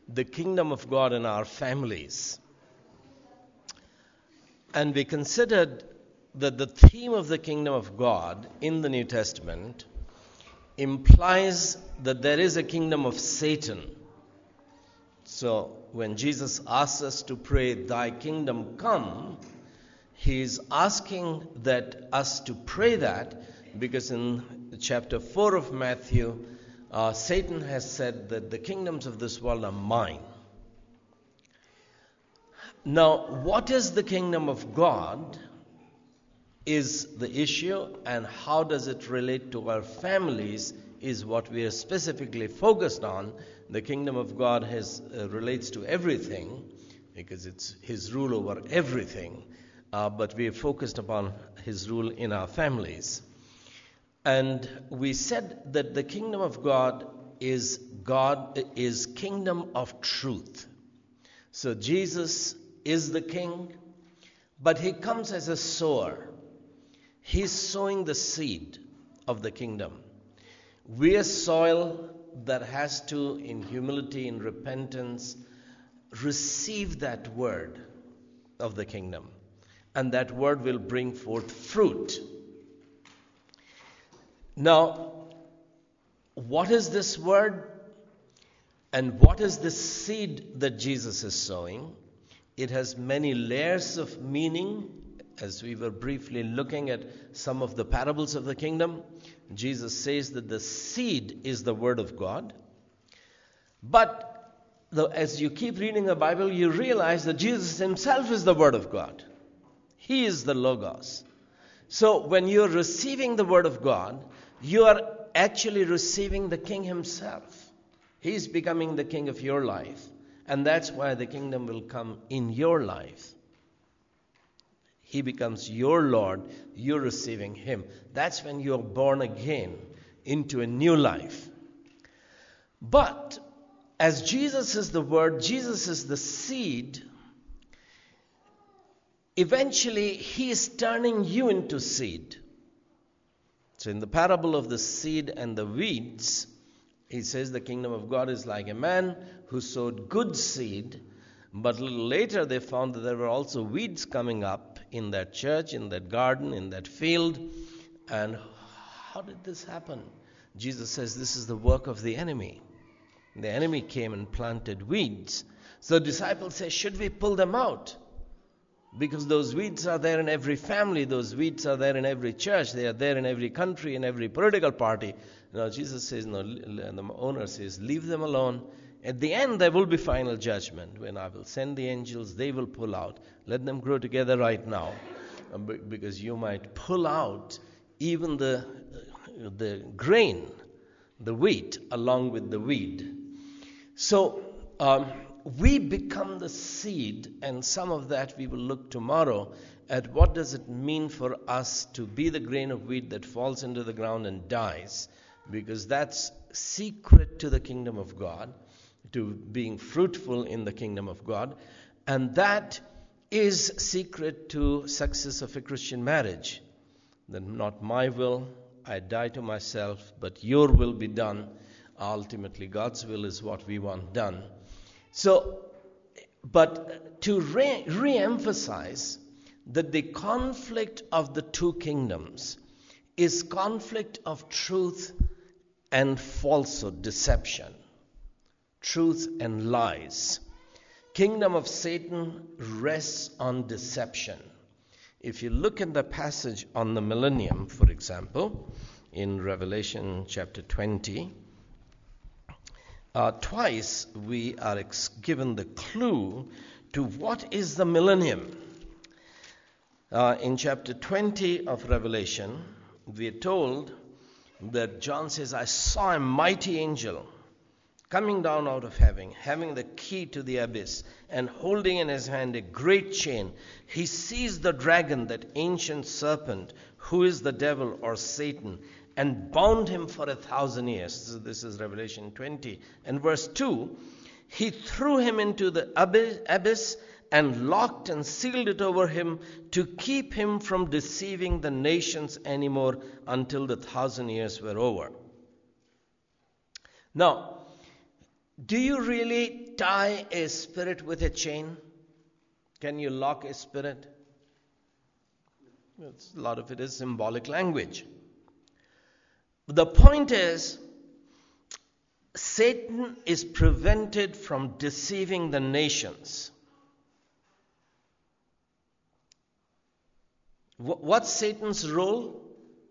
the kingdom of God in our families. And we considered that the theme of the kingdom of God in the New Testament implies that there is a kingdom of Satan. So when Jesus asks us to pray, "Thy kingdom come," he is asking that us to pray that because in chapter 4 of Matthew, Satan has said that the kingdoms of this world are mine. Now, what is the kingdom of God is the issue, and how does it relate to our families is what we are specifically focused on. The kingdom of God relates to everything because it's his rule over everything, but we are focused upon his rule in our families. And we said that the kingdom of God is kingdom of truth. So Jesus is the king, but he comes as a sower. He's sowing the seed of the kingdom. We are soil that has to, in humility, in repentance, receive that word of the kingdom. And that word will bring forth fruit. Now, what is this word? And what is the seed that Jesus is sowing? It has many layers of meaning. As we were briefly looking at some of the parables of the kingdom, Jesus says that the seed is the word of God. But as you keep reading the Bible, you realize that Jesus himself is the word of God. He is the Logos. So when you're receiving the word of God, you are actually receiving the king himself. He's becoming the king of your life. And that's why the kingdom will come in your life. He becomes your Lord. You're receiving him. That's when you're born again into a new life. But as Jesus is the word, Jesus is the seed, eventually he is turning you into seed. So in the parable of the seed and the weeds, he says the kingdom of God is like a man who sowed good seed, but a little later they found that there were also weeds coming up in that church, in that garden, in that field. And how did this happen? Jesus says this is the work of the enemy. The enemy came and planted weeds. So the disciples say, should we pull them out? Because those weeds are there in every family. Those weeds are there in every church. They are there in every country, in every political party. Now Jesus says, no, and the owner says, leave them alone. At the end, there will be final judgment. When I will send the angels, they will pull out. Let them grow together right now. Because you might pull out even the grain, the wheat, along with the weed. So, we become the seed, and some of that we will look tomorrow at what does it mean for us to be the grain of wheat that falls into the ground and dies, because that's secret to the kingdom of God, to being fruitful in the kingdom of God, and that is secret to success of a Christian marriage. That not my will, I die to myself, but your will be done. Ultimately, God's will is what we want done. So, but to re-emphasize that the conflict of the two kingdoms is conflict of truth and falsehood, deception, truth and lies. Kingdom of Satan rests on deception. If you look at the passage on the millennium, for example, in Revelation chapter 20, twice we are given the clue to what is the millennium. In chapter 20 of Revelation, we are told that John says, I saw a mighty angel coming down out of heaven, having the key to the abyss, and holding in his hand a great chain. He seized the dragon, that ancient serpent, who is the devil or Satan, and bound him for 1,000 years. So this is Revelation 20. And verse 2, he threw him into the abyss and locked and sealed it over him to keep him from deceiving the nations anymore until the 1,000 years were over. Now, Do you really tie a spirit with a chain? Can you lock a spirit? A lot of it is symbolic language. The point is, Satan is prevented from deceiving the nations. What's Satan's role?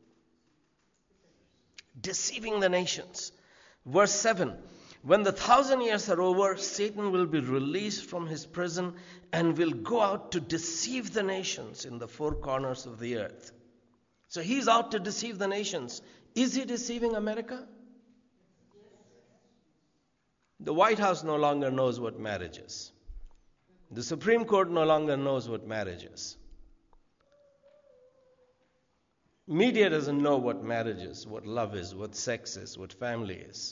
Deceiving the nations. Verse 7. When the 1,000 years are over, Satan will be released from his prison and will go out to deceive the nations in the four corners of the earth. So he's out to deceive the nations. Is he deceiving America? The White House no longer knows what marriage is. The Supreme Court no longer knows what marriage is. Media doesn't know what marriage is, what love is, what sex is, what family is.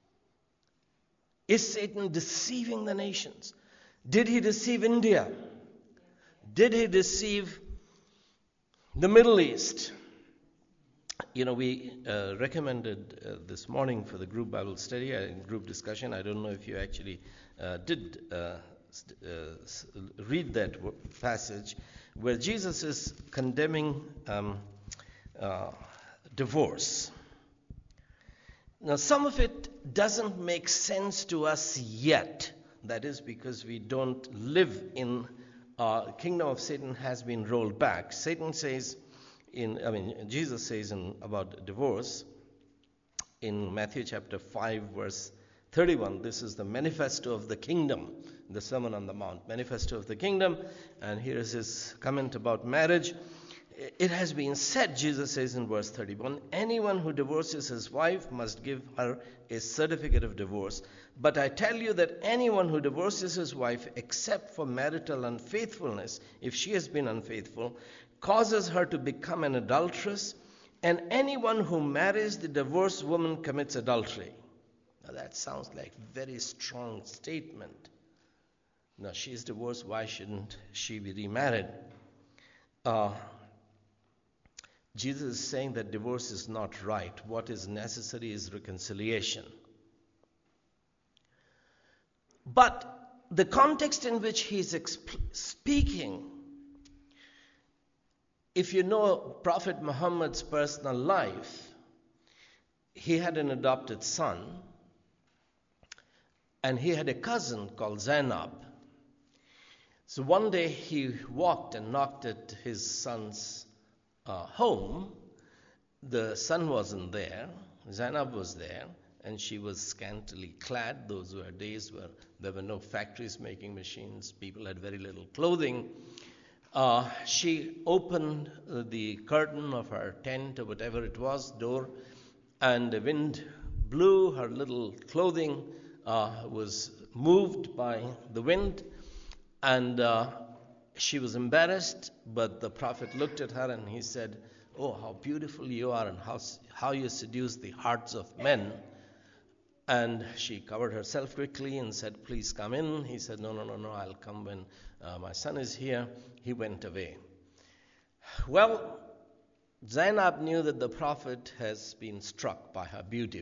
Is Satan deceiving the nations? Did he deceive India? Did he deceive the Middle East? We recommended this morning for the group Bible study, group discussion. I don't know if you actually did read that passage where Jesus is condemning divorce. Now, some of it doesn't make sense to us yet. That is because we don't live in kingdom of Satan has been rolled back. Jesus says about divorce in Matthew chapter 5 verse 31. This is the manifesto of the kingdom, the Sermon on the Mount, manifesto of the kingdom. And here is his comment about marriage. It has been said, Jesus says in verse 31, anyone who divorces his wife must give her a certificate of divorce. But I tell you that anyone who divorces his wife except for marital unfaithfulness, if she has been unfaithful, causes her to become an adulteress, and anyone who marries the divorced woman commits adultery. Now that sounds like a very strong statement. Now she's divorced, why shouldn't she be remarried? Jesus is saying that divorce is not right. What is necessary is reconciliation. But the context in which he's speaking, if you know Prophet Muhammad's personal life, he had an adopted son, and he had a cousin called Zainab. So one day he walked and knocked at his son's home. The son wasn't there. Zainab was there, and she was scantily clad. Those were days where there were no factories making machines. People had very little clothing. She opened the curtain of her tent or whatever it was, door, and the wind blew. Her little clothing was moved by the wind, and she was embarrassed, but the Prophet looked at her and he said, oh, how beautiful you are and how you seduce the hearts of men. And she covered herself quickly and said, please come in. He said, no, I'll come when my son is here. He went away. Well, Zainab knew that the Prophet has been struck by her beauty.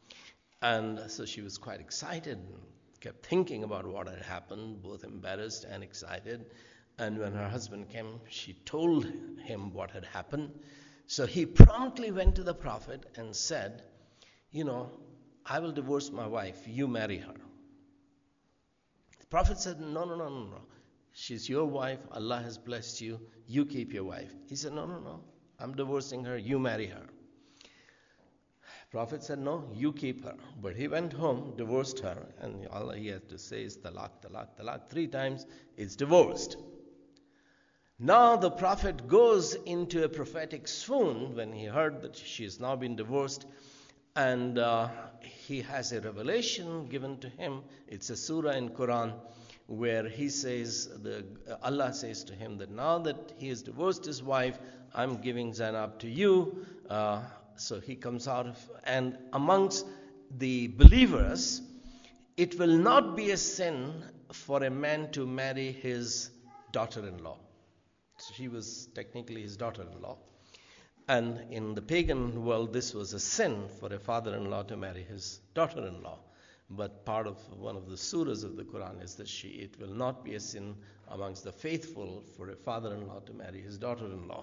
And so she was quite excited and kept thinking about what had happened, both embarrassed and excited. And when her husband came, she told him what had happened. So he promptly went to the Prophet and said, I will divorce my wife, you marry her. The Prophet said, no. She's your wife, Allah has blessed you, you keep your wife. He said, no, I'm divorcing her, you marry her. Prophet said, no, you keep her. But he went home, divorced her, and all he had to say is talaq, talaq, talaq. 3 times, it's divorced. Now the Prophet goes into a prophetic swoon when he heard that she has now been divorced, and he has a revelation given to him. It's a surah in Quran where he says, Allah says to him that now that he has divorced his wife, I'm giving Zainab to you. So he comes out and amongst the believers, it will not be a sin for a man to marry his daughter-in-law. So she was technically his daughter-in-law. And in the pagan world, this was a sin for a father-in-law to marry his daughter-in-law. But part of one of the surahs of the Quran is that it will not be a sin amongst the faithful for a father-in-law to marry his daughter-in-law.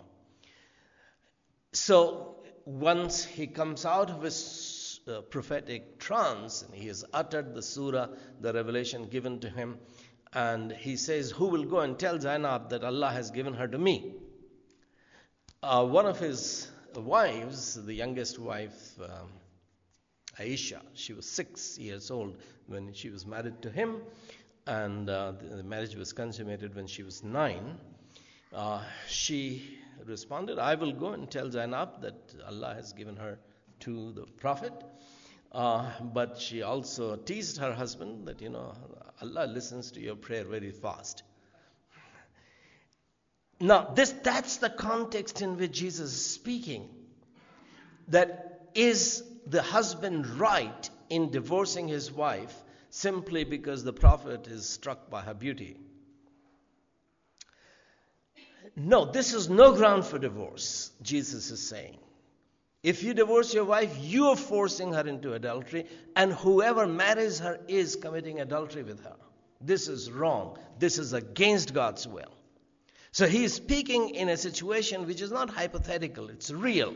So once he comes out of his prophetic trance and he has uttered the surah, the revelation given to him, and he says, who will go and tell Zainab that Allah has given her to me? One of his wives, the youngest wife, Aisha, she was 6 years old when she was married to him, and the marriage was consummated when she was 9. She responded, I will go and tell Zainab that Allah has given her to the Prophet. But she also teased her husband that, Allah listens to your prayer very fast. Now, that's the context in which Jesus is speaking. That is the husband right in divorcing his wife simply because the prophet is struck by her beauty? No, this is no ground for divorce, Jesus is saying. If you divorce your wife, you are forcing her into adultery, and whoever marries her is committing adultery with her. This is wrong. This is against God's will. So he is speaking in a situation which is not hypothetical, it's real.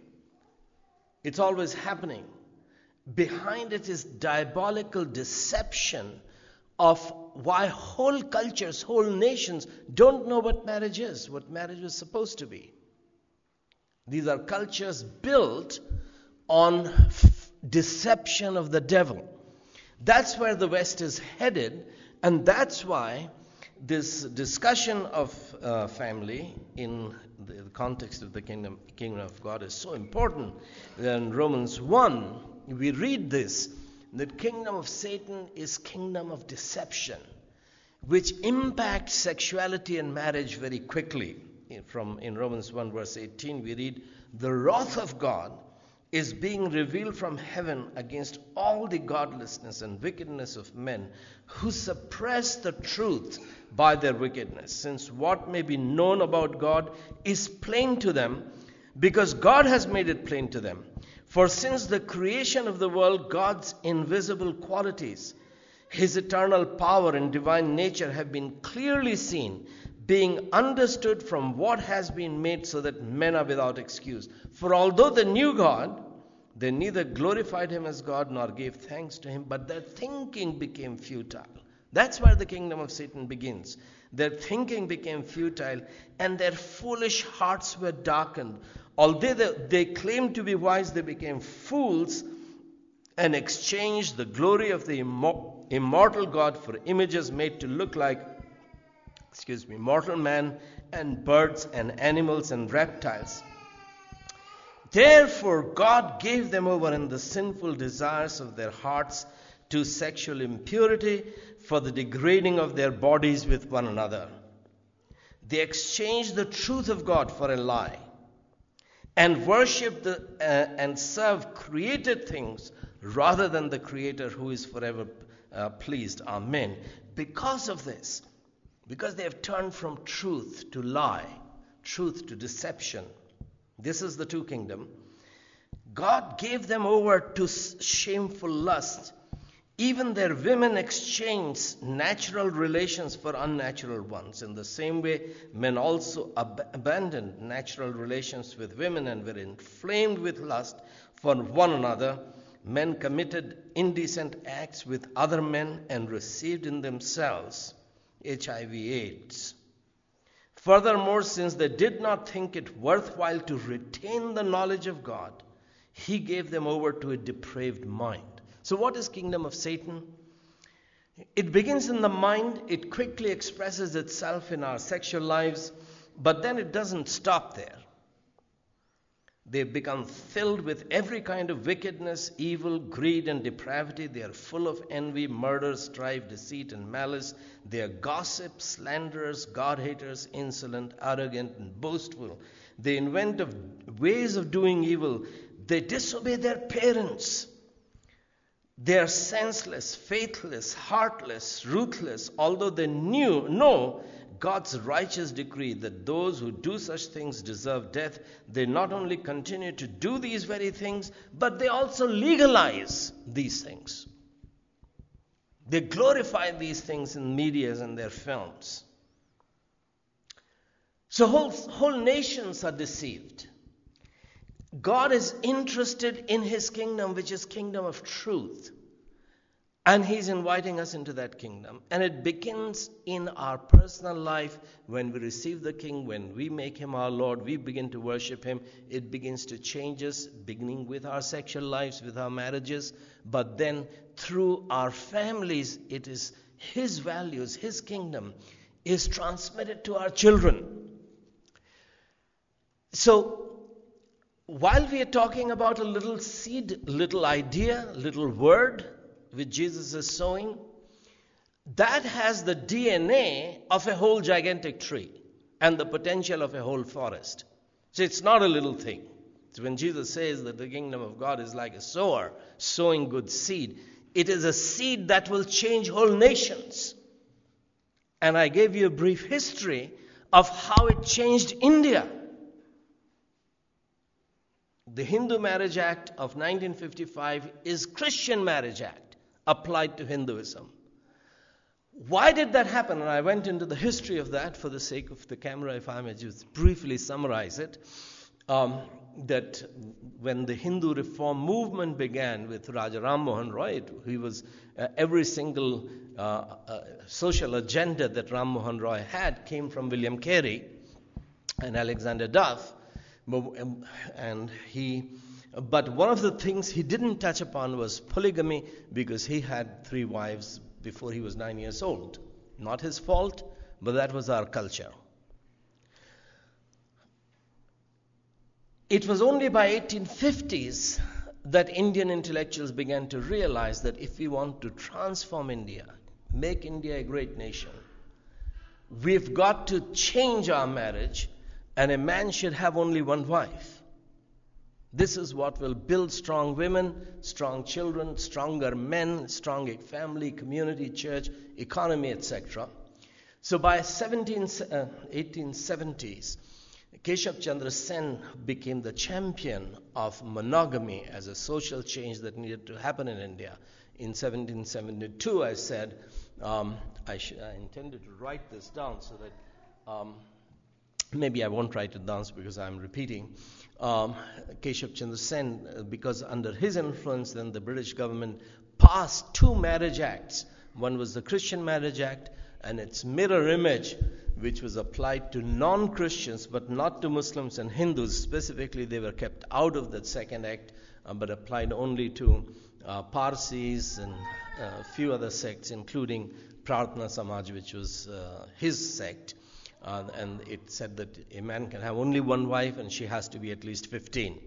It's always happening. Behind it is diabolical deception of why whole cultures, whole nations don't know what marriage is supposed to be. These are cultures built on deception of the devil. That's where the West is headed, and that's why this discussion of family in the context of the kingdom of God is so important. In Romans 1, we read this, the kingdom of Satan is kingdom of deception, which impacts sexuality and marriage very quickly. In Romans 1 verse 18, we read, the wrath of God is being revealed from heaven against all the godlessness and wickedness of men who suppress the truth by their wickedness, since what may be known about God is plain to them, because God has made it plain to them. For since the creation of the world, God's invisible qualities, his eternal power and divine nature have been clearly seen, being understood from what has been made, so that men are without excuse. For although they knew God, they neither glorified him as God nor gave thanks to him, but their thinking became futile. That's where the kingdom of Satan begins. Their thinking became futile, and their foolish hearts were darkened. Although they claimed to be wise, they became fools and exchanged the glory of the immortal God for images made to look like mortal man and birds and animals and reptiles. Therefore, God gave them over in the sinful desires of their hearts to sexual impurity, for the degrading of their bodies with one another. They exchanged the truth of God for a lie, and worship and serve created things rather than the Creator, who is forever pleased. Amen. Because of this, because they have turned from truth to lie, truth to deception, this is the two kingdom, God gave them over to shameful lust. Even their women exchanged natural relations for unnatural ones. In the same way, men also abandoned natural relations with women and were inflamed with lust for one another. Men committed indecent acts with other men and received in themselves HIV/AIDS. Furthermore, since they did not think it worthwhile to retain the knowledge of God, he gave them over to a depraved mind. So what is kingdom of Satan? It begins in the mind. It quickly expresses itself in our sexual lives, but then it doesn't stop there. They become filled with every kind of wickedness, evil, greed, and depravity. They are full of envy, murder, strife, deceit, and malice. They are gossips, slanderers, God-haters, insolent, arrogant, and boastful. They invent ways of doing evil. They disobey their parents. They are senseless, faithless, heartless, ruthless. Although they know God's righteous decree that those who do such things deserve death, they not only continue to do these very things, but they also legalize these things. They glorify these things in medias and their films. So whole nations are deceived. God is interested in his kingdom, which is kingdom of truth. And he's inviting us into that kingdom. And it begins in our personal life when we receive the King, when we make him our Lord, we begin to worship him. It begins to change us, beginning with our sexual lives, with our marriages. But then through our families, it is his values, his kingdom is transmitted to our children. So while we are talking about a little seed, little idea, little word, which Jesus is sowing, that has the DNA of a whole gigantic tree and the potential of a whole forest. So it's not a little thing. So when Jesus says that the kingdom of God is like a sower sowing good seed, it is a seed that will change whole nations. And I gave you a brief history of how it changed India. The Hindu Marriage Act of 1955 is Christian Marriage Act applied to Hinduism. Why did that happen? And I went into the history of that for the sake of the camera, if I may just briefly summarize it. That when the Hindu reform movement began with Raja Ram Mohan Roy, he was every single social agenda that Ram Mohan Roy had came from William Carey and Alexander Duff. But one of the things he didn't touch upon was polygamy, because he had 3 wives before he was 9 years old. Not his fault, but that was our culture. It was only by 1850s that Indian intellectuals began to realize that if we want to transform India, make India a great nation, we've got to change our marriage, and a man should have only one wife. This is what will build strong women, strong children, stronger men, strong family, community, church, economy, etc. So by 1870s, Keshav Chandra Sen became the champion of monogamy as a social change that needed to happen in India. In 1772, I said, I intended to write this down so that maybe I won't write it down because I'm repeating. Keshav Chandra Sen, because under his influence, then the British government passed 2 marriage acts. One was the Christian Marriage Act, and its mirror image, which was applied to non-Christians but not to Muslims and Hindus. Specifically, they were kept out of that second act, but applied only to Parsis and a few other sects, including Prarthana Samaj, which was his sect. And it said that a man can have only one wife and she has to be at least 15.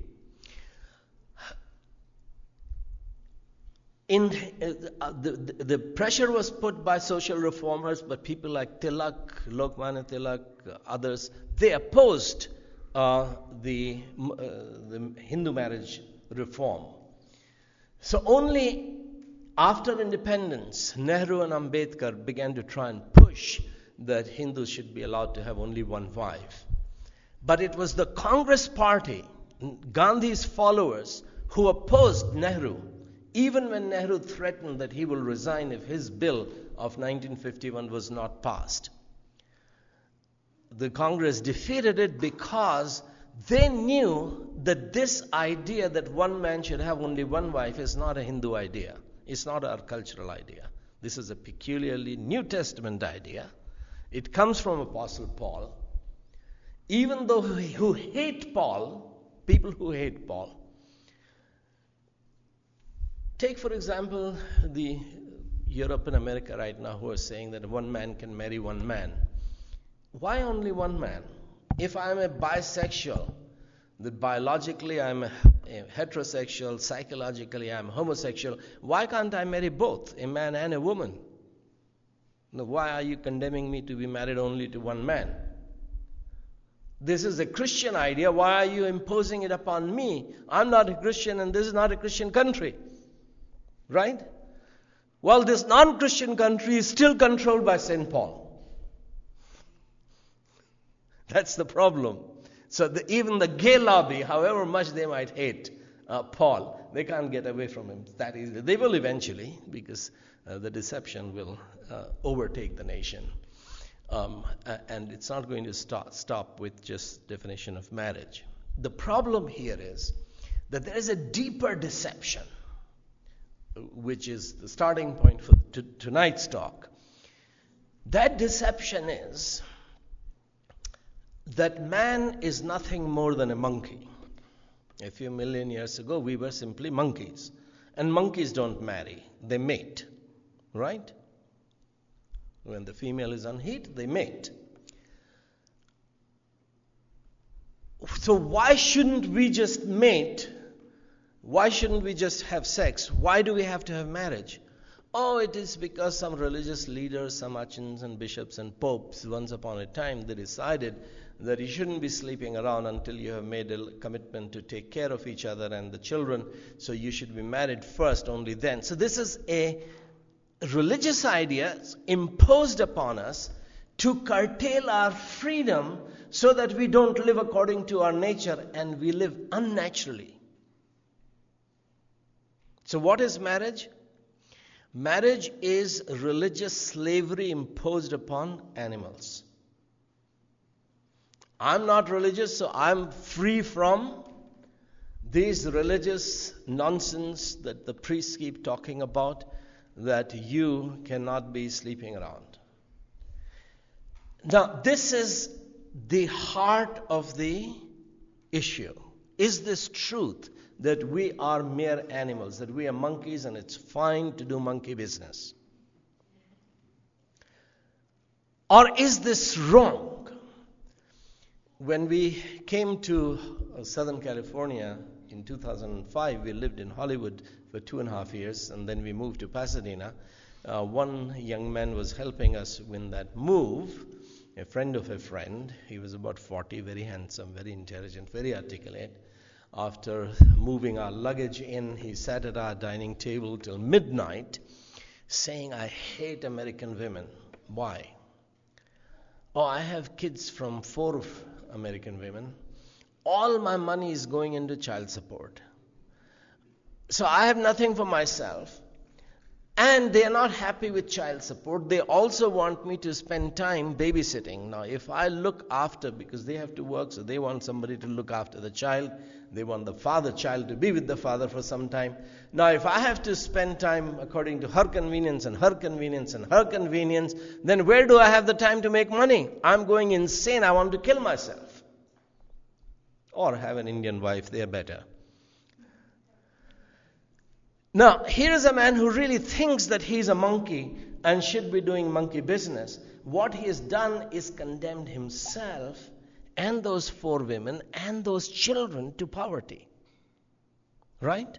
The pressure was put by social reformers, but people like Tilak, Lokmanya Tilak, others, they opposed the Hindu marriage reform. So only after independence, Nehru and Ambedkar began to try and push that Hindus should be allowed to have only one wife. But it was the Congress party, Gandhi's followers, who opposed Nehru, even when Nehru threatened that he will resign if his bill of 1951 was not passed. The Congress defeated it because they knew that this idea that one man should have only one wife is not a Hindu idea. It's not our cultural idea. This is a peculiarly New Testament idea. It comes from Apostle Paul. Even though who hate Paul, people who hate Paul. Take, for example, the Europe and America right now who are saying that one man can marry one man. Why only one man? If I'm a bisexual, that biologically I'm a heterosexual, psychologically I'm homosexual, why can't I marry both, a man and a woman? Now, why are you condemning me to be married only to one man? This is a Christian idea. Why are you imposing it upon me? I'm not a Christian and this is not a Christian country. Right? Well, this non-Christian country is still controlled by St. Paul. That's the problem. So even the gay lobby, however much they might hate Paul, they can't get away from him that easily. They will eventually, because the deception will overtake the nation. And it's not going to stop with just definition of marriage. The problem here is that there is a deeper deception, which is the starting point for tonight's talk. That deception is that man is nothing more than a monkey. A few million years ago, we were simply monkeys. And monkeys don't marry, they mate, right? When the female is on heat, they mate. So why shouldn't we just mate? Why shouldn't we just have sex? Why do we have to have marriage? Oh, it is because some religious leaders, some archons and bishops and popes, once upon a time, they decided that you shouldn't be sleeping around until you have made a commitment to take care of each other and the children. So you should be married first, only then. So this is a religious idea imposed upon us to curtail our freedom so that we don't live according to our nature and we live unnaturally. So what is marriage? Marriage is religious slavery imposed upon animals. I'm not religious, so I'm free from these religious nonsense that the priests keep talking about, that you cannot be sleeping around. Now, this is the heart of the issue. Is this truth that we are mere animals, that we are monkeys and it's fine to do monkey business? Or is this wrong? When we came to Southern California in 2005, we lived in Hollywood for 2.5 years, and then we moved to Pasadena. One young man was helping us in that move, a friend of a friend. He was about 40, very handsome, very intelligent, very articulate. After moving our luggage in, he sat at our dining table till midnight saying, I hate American women. Why? Oh, I have kids from 4 American women. All my money is going into child support. So I have nothing for myself. And they are not happy with child support. They also want me to spend time babysitting. Now, if I look after, because they have to work, so they want somebody to look after the child. They want the child to be with the father for some time. Now, if I have to spend time according to her convenience and her convenience and her convenience, then where do I have the time to make money? I'm going insane. I want to kill myself. Or have an Indian wife. They are better. Now, here is a man who really thinks that he's a monkey and should be doing monkey business. What he has done is condemned himself and those 4 women and those children to poverty. Right?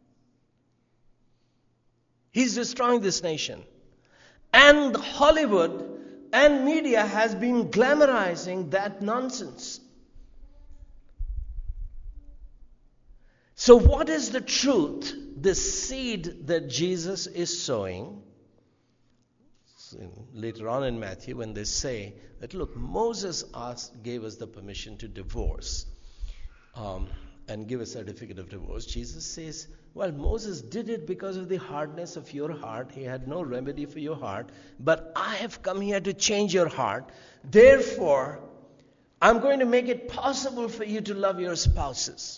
He's destroying this nation. And Hollywood and media has been glamorizing that nonsense. So what is the truth? The seed that Jesus is sowing. Later on in Matthew, when they say that, look, Moses gave us the permission to divorce and give a certificate of divorce. Jesus says, well, Moses did it because of the hardness of your heart. He had no remedy for your heart. But I have come here to change your heart. Therefore, I'm going to make it possible for you to love your spouses.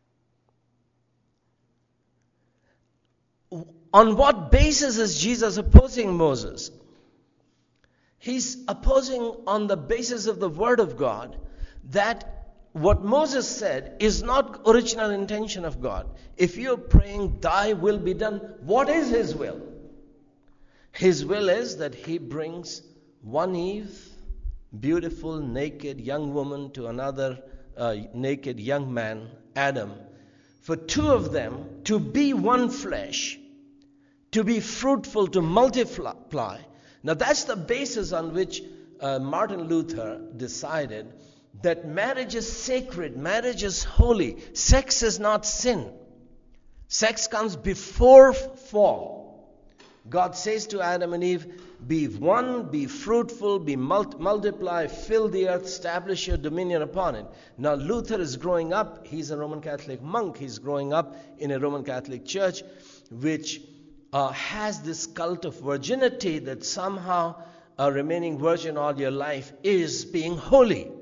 On what basis is Jesus opposing Moses? He's opposing on the basis of the Word of God, that what Moses said is not original intention of God. If you're praying, thy will be done, what is his will? His will is that he brings one Eve, beautiful, naked young woman, to another naked young man, Adam, for 2 of them to be one flesh, to be fruitful, to multiply. Now that's the basis on which Martin Luther decided that marriage is sacred, marriage is holy, sex is not sin. Sex comes before fall. God says to Adam and Eve, be one, be fruitful, be multiply, fill the earth, establish your dominion upon it. Now Luther is growing up, he's a Roman Catholic monk, he's growing up in a Roman Catholic church, which has this cult of virginity that somehow remaining virgin all your life is being holy.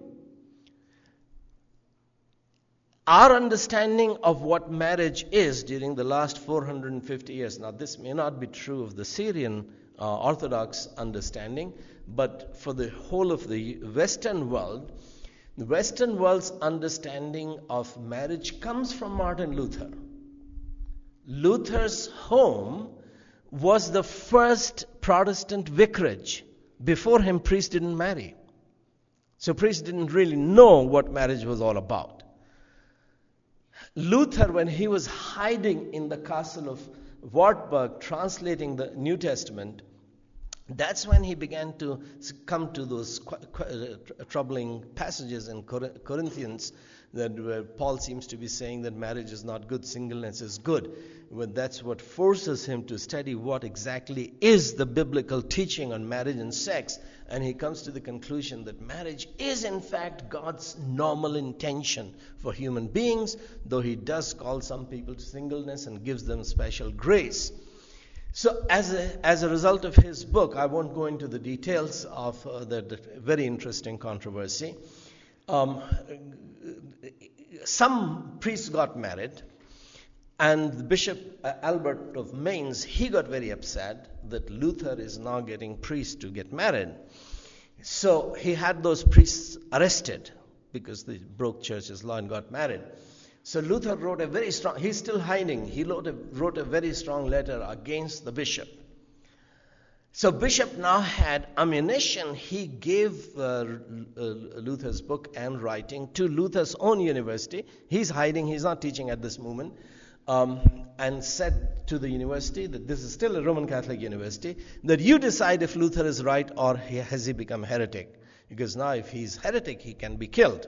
Our understanding of what marriage is during the last 450 years, now this may not be true of the Syrian Orthodox understanding, but for the whole of the Western world, the Western world's understanding of marriage comes from Martin Luther. Luther's home was the first Protestant vicarage. Before him, priests didn't marry. So priests didn't really know what marriage was all about. Luther, when he was hiding in the castle of Wartburg, translating the New Testament, that's when he began to come to those troubling passages in Corinthians, that where Paul seems to be saying that marriage is not good, singleness is good. But that's what forces him to study what exactly is the biblical teaching on marriage and sex. And he comes to the conclusion that marriage is in fact God's normal intention for human beings, though he does call some people to singleness and gives them special grace. So as a result of his book, I won't go into the details of the very interesting controversy. Some priests got married, and Bishop Albert of Mainz, he got very upset that Luther is now getting priests to get married. So he had those priests arrested because they broke church's law and got married. So Luther wrote a very strong, he's still hiding, he wrote a very strong letter against the bishop. So bishop now had ammunition. He gave Luther's book and writing to Luther's own university. He's hiding, he's not teaching at this moment, and said to the university that this is still a Roman Catholic university, that you decide if Luther is right or has he become heretic. Because now if he's heretic, he can be killed.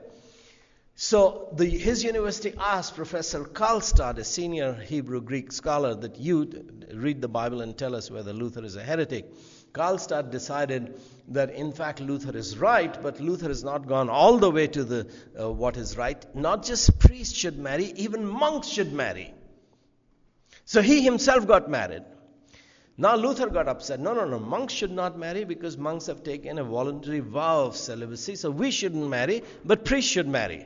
So his university asked Professor Karlstadt, a senior Hebrew Greek scholar, that you read the Bible and tell us whether Luther is a heretic. Karlstadt decided that in fact Luther is right, but Luther has not gone all the way to the what is right. Not just priests should marry, even monks should marry. So he himself got married. Now Luther got upset. No, monks should not marry because monks have taken a voluntary vow of celibacy. So we shouldn't marry, but priests should marry.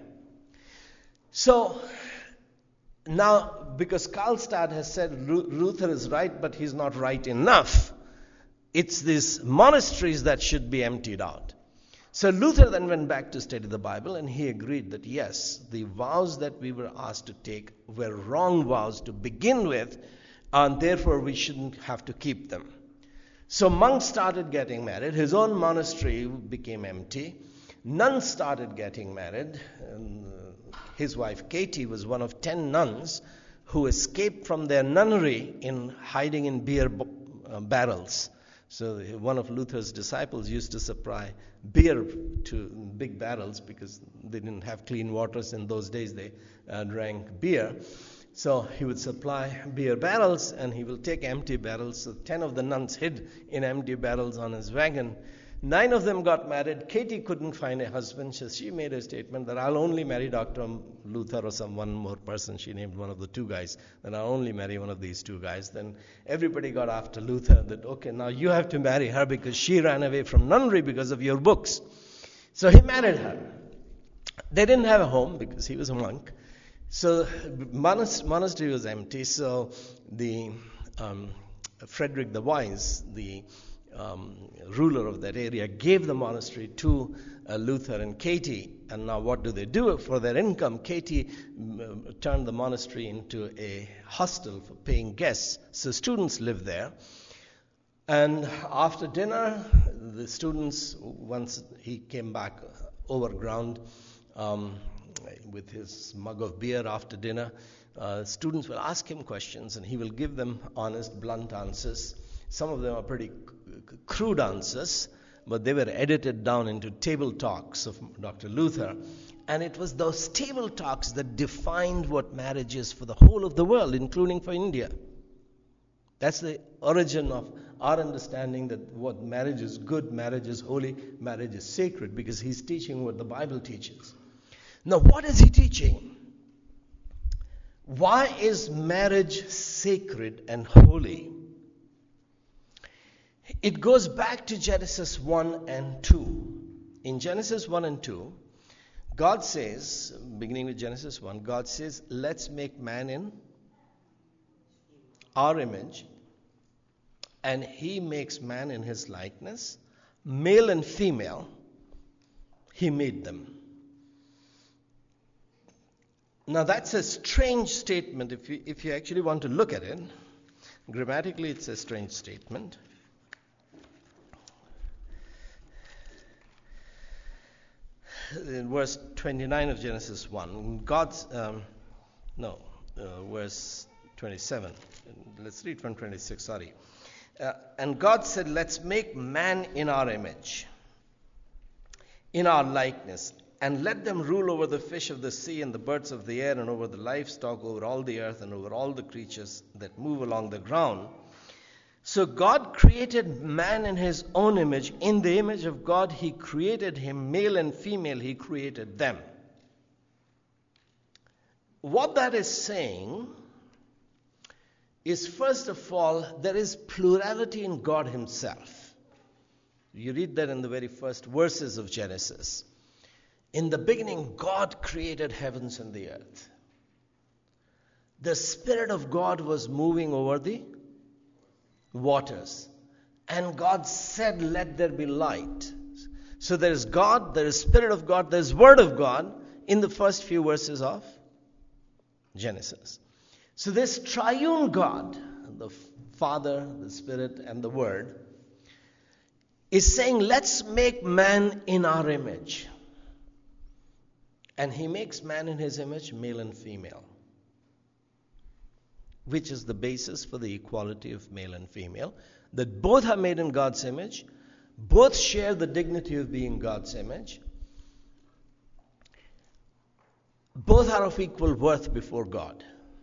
So now, because Karlstadt has said Luther is right, but he's not right enough, it's these monasteries that should be emptied out. So Luther then went back to study the Bible, and he agreed that yes, the vows that we were asked to take were wrong vows to begin with, and therefore we shouldn't have to keep them. So monks started getting married. His own monastery became empty. Nuns started getting married. His wife Katie was one of 10 nuns who escaped from their nunnery in hiding in beer barrels. So one of Luther's disciples used to supply beer to big barrels because they didn't have clean waters in those days. They drank beer. So he would supply beer barrels, and he will take empty barrels. So 10 of the nuns hid in empty barrels on his wagon. 9 of them got married. Katie couldn't find a husband, so she made a statement that I'll only marry Dr. Luther or some one more person. She named one of the 2 guys. Then I'll only marry one of these 2 guys. Then everybody got after Luther that, okay, now you have to marry her because she ran away from nunnery because of your books. So he married her. They didn't have a home because he was a monk. So monastery was empty. So the Frederick the Wise, the ruler of that area, gave the monastery to Luther and Katie. And now what do they do for their income? Katie turned the monastery into a hostel for paying guests. So students lived there. And after dinner, the students, once he came back overground with his mug of beer after dinner, students will ask him questions and he will give them honest, blunt answers. Some of them are pretty crude answers, but they were edited down into table talks of Dr. Luther. And it was those table talks that defined what marriage is for the whole of the world, including for India. That's the origin of our understanding that what marriage is good, marriage is holy, marriage is sacred, because he's teaching what the Bible teaches. Now, what is he teaching? Why is marriage sacred and holy? It goes back to Genesis 1 and 2. In Genesis 1 and 2, God says, beginning with Genesis 1, God says, let's make man in our image, and he makes man in his likeness, male and female, he made them. Now that's a strange statement if you actually want to look at it. Grammatically, it's a strange statement. In verse 29 of Genesis 1, verse 27. Let's read from 26, sorry. And God said, let's make man in our image, in our likeness, and let them rule over the fish of the sea and the birds of the air and over the livestock, over all the earth and over all the creatures that move along the ground. So God created man in his own image. In the image of God, he created him, male and female, he created them. What that is saying is, first of all, there is plurality in God himself. You read that in the very first verses of Genesis. In the beginning, God created heavens and the earth. The Spirit of God was moving over the waters. And God said, let there be light. So there is God, there is Spirit of God, there is Word of God in the first few verses of Genesis. So this triune God, the Father, the Spirit, and the Word, is saying, let's make man in our image. And he makes man in his image, male and female, which is the basis for the equality of male and female, that both are made in God's image, both share the dignity of being God's image, both are of equal worth before God.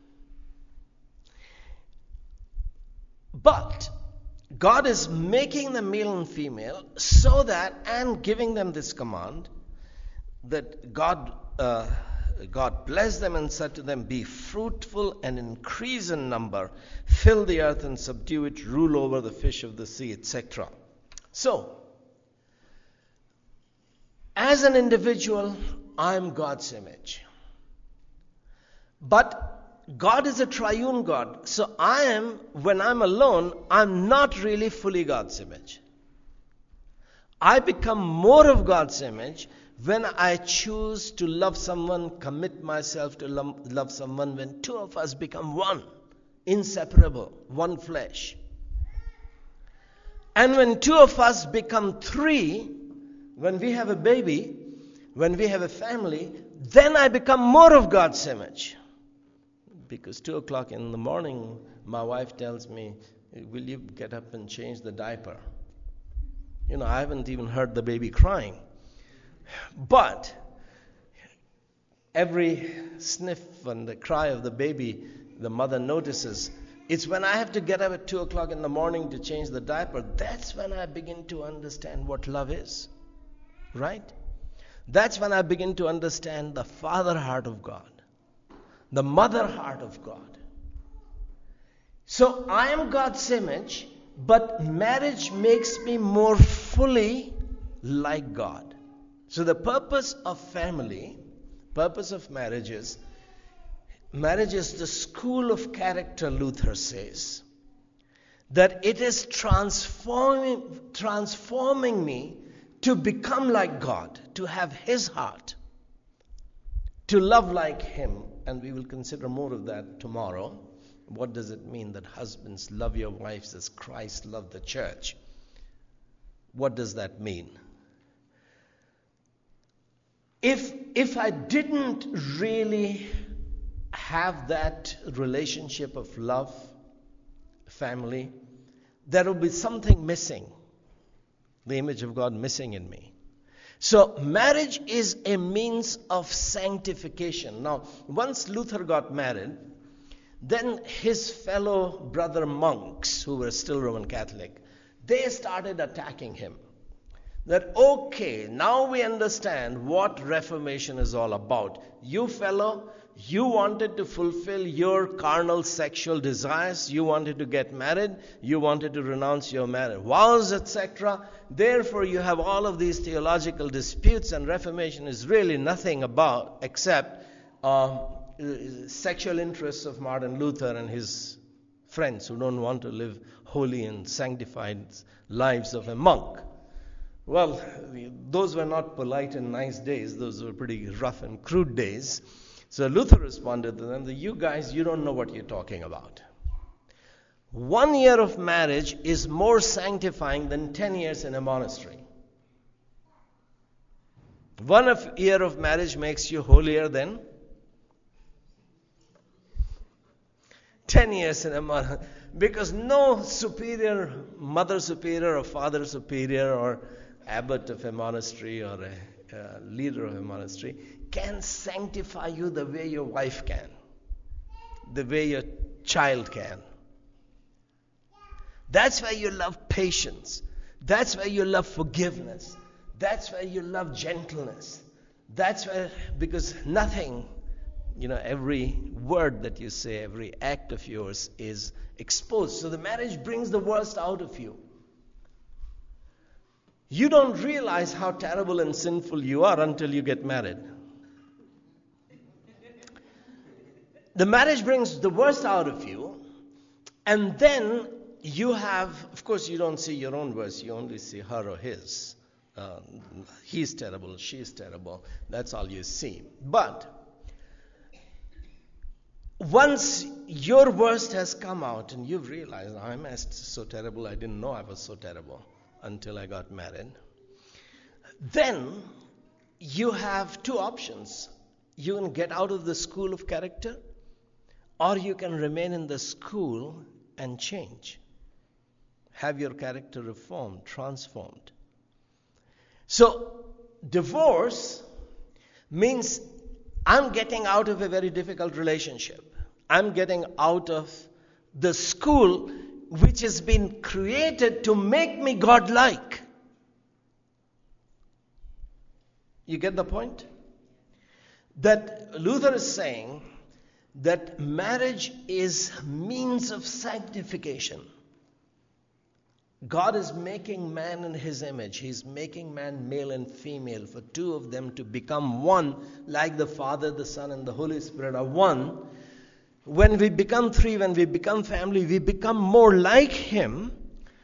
But God is making them male and female so that, and giving them this command, that God blessed them and said to them, be fruitful and increase in number, fill the earth and subdue it, rule over the fish of the sea, etc. So, as an individual, I am God's image. But God is a triune God. So when I'm alone, I'm not really fully God's image. I become more of God's image when I choose to love someone, commit myself to love someone, when two of us become one, inseparable, one flesh. And when two of us become three, when we have a baby, when we have a family, then I become more of God's image. Because 2 o'clock in the morning, my wife tells me, will you get up and change the diaper? I haven't even heard the baby crying. But every sniff and the cry of the baby, the mother notices. It's when I have to get up at 2 o'clock in the morning to change the diaper, that's when I begin to understand what love is. Right? That's when I begin to understand the father heart of God, the mother heart of God. So I am God's image, but marriage makes me more fully like God. So the purpose of family, purpose of marriage is the school of character, Luther says. That it is transforming me to become like God, to have His heart, to love like Him. And we will consider more of that tomorrow. What does it mean that husbands love your wives as Christ loved the church? What does that mean? If I didn't really have that relationship of love, family, there will be something missing, the image of God missing in me. So marriage is a means of sanctification. Now, once Luther got married, then his fellow brother monks, who were still Roman Catholic, they started attacking him. that, okay, now we understand what Reformation is all about. You fellow, you wanted to fulfill your carnal sexual desires. You wanted to get married. You wanted to renounce your marriage vows, etc. Therefore, you have all of these theological disputes, and Reformation is really nothing about except sexual interests of Martin Luther and his friends who don't want to live holy and sanctified lives of a monk. Well, those were not polite and nice days. Those were pretty rough and crude days. So Luther responded to them that you guys, you don't know what you're talking about. 1 year of marriage is more sanctifying than 10 years in a monastery. 1 year of marriage makes you holier than 10 years in a monastery. Because no superior, mother superior or father superior or abbot of a monastery or a leader of a monastery can sanctify you the way your wife can, the way your child can. That's where you love patience. That's where you love forgiveness. That's where you love gentleness. That's where, because nothing, every word that you say, every act of yours is exposed. So the marriage brings the worst out of you. You don't realize how terrible and sinful you are until you get married. The marriage brings the worst out of you, and then you have, of course, you don't see your own worst, you only see her or his. He's terrible, she's terrible. That's all you see. But once your worst has come out and you've realized, I'm so terrible, I didn't know I was so terrible until I got married, then you have two options. You can get out of the school of character, or you can remain in the school and change. Have your character reformed, transformed. So, divorce means I'm getting out of a very difficult relationship. I'm getting out of the school which has been created to make me God-like. You get the point? That Luther is saying that marriage is means of sanctification. God is making man in his image. He's making man male and female for two of them to become one, like the Father, the Son, and the Holy Spirit are one. When we become three, when we become family, we become more like him,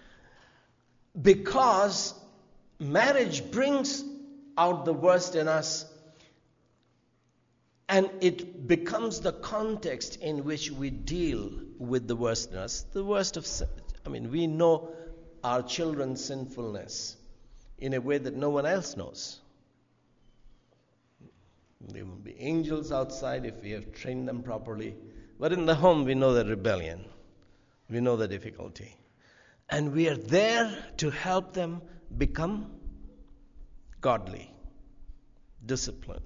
because marriage brings out the worst in us, and it becomes the context in which we deal with the worst in us. The worst of sin. We know our children's sinfulness in a way that no one else knows. There will be angels outside if we have trained them properly. But in the home, we know the rebellion. We know the difficulty. And we are there to help them become godly, disciplined.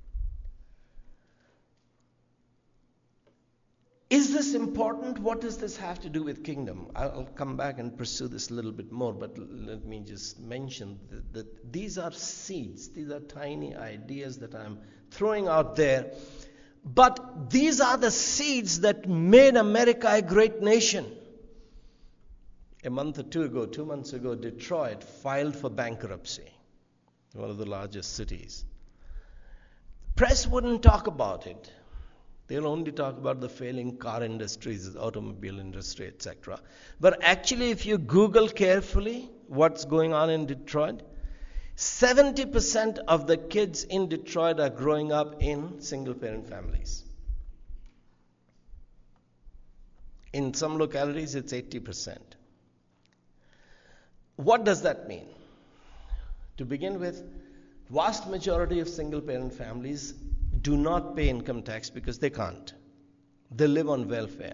Is this important? What does this have to do with kingdom? I'll come back and pursue this a little bit more, but let me just mention that these are seeds. These are tiny ideas that I'm throwing out there. But these are the seeds that made America a great nation. A month or 2 months ago, Detroit filed for bankruptcy, one of the largest cities. Press wouldn't talk about it. They'll only talk about the failing car industries, automobile industry, etc. But actually, if you Google carefully what's going on in Detroit, 70% of the kids in Detroit are growing up in single-parent families. In some localities, it's 80%. What does that mean? To begin with, vast majority of single-parent families do not pay income tax because they can't. They live on welfare.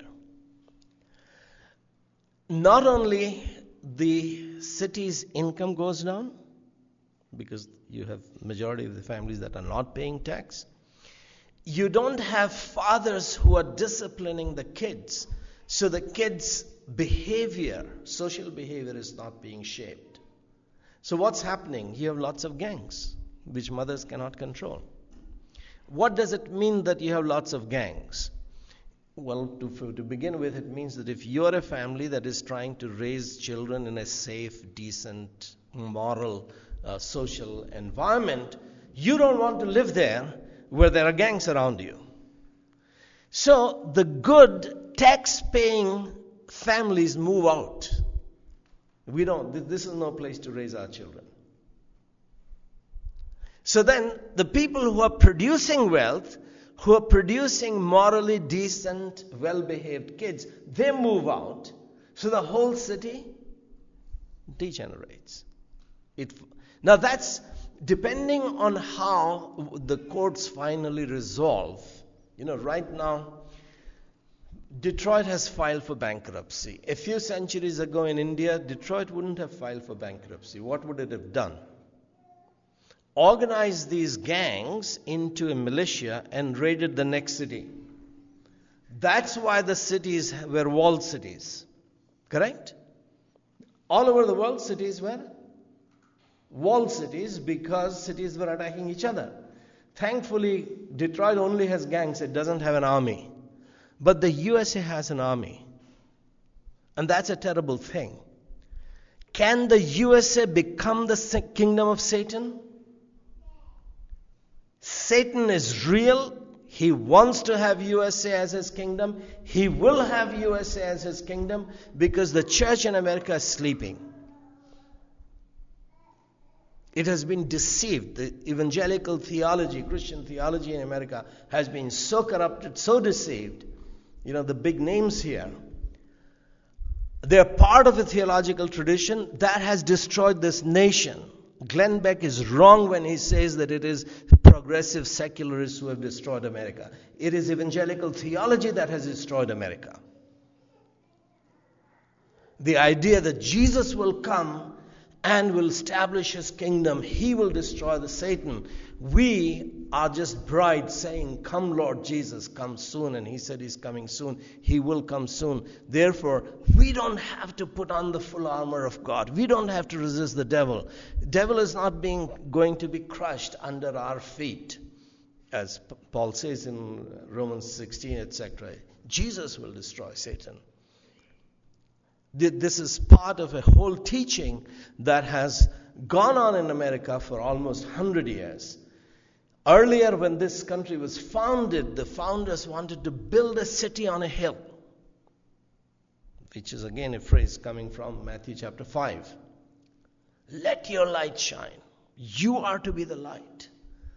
Not only the city's income goes down, because you have majority of the families that are not paying tax, you don't have fathers who are disciplining the kids, so the kids' behavior, social behavior, is not being shaped. So what's happening? You have lots of gangs, which mothers cannot control. What does it mean that you have lots of gangs? Well, to begin with, it means that if you're a family that is trying to raise children in a safe, decent, moral, social environment, you don't want to live there where there are gangs around you. So the good tax-paying families move out. This is no place to raise our children. So then the people who are producing wealth, who are producing morally decent, well-behaved kids, they move out. So the whole city degenerates. Now that's depending on how the courts finally resolve. Right now, Detroit has filed for bankruptcy. A few centuries ago in India, Detroit wouldn't have filed for bankruptcy. What would it have done? Organized these gangs into a militia and raided the next city. That's why the cities were walled cities. Correct? All over the world, cities were walled cities because cities were attacking each other. Thankfully, Detroit only has gangs. It doesn't have an army. But the USA has an army. And that's a terrible thing. Can the USA become the kingdom of Satan? Satan is real. He wants to have USA as his kingdom. He will have USA as his kingdom because the church in America is sleeping. It has been deceived. The evangelical theology, Christian theology in America has been so corrupted, so deceived. The big names here. They're part of a theological tradition that has destroyed this nation. Glenn Beck is wrong when he says that it is progressive secularists who have destroyed America. It is evangelical theology that has destroyed America. The idea that Jesus will come and will establish his kingdom, he will destroy the Satan. We are just brides saying, "Come, Lord Jesus, come soon." And he said he's coming soon. He will come soon. Therefore, we don't have to put on the full armor of God. We don't have to resist the devil. The devil is not going to be crushed under our feet. As Paul says in Romans 16, etc. Jesus will destroy Satan. This is part of a whole teaching that has gone on in America for almost 100 years. Earlier, when this country was founded, the founders wanted to build a city on a hill, which is again a phrase coming from Matthew chapter 5. Let your light shine. You are to be the light.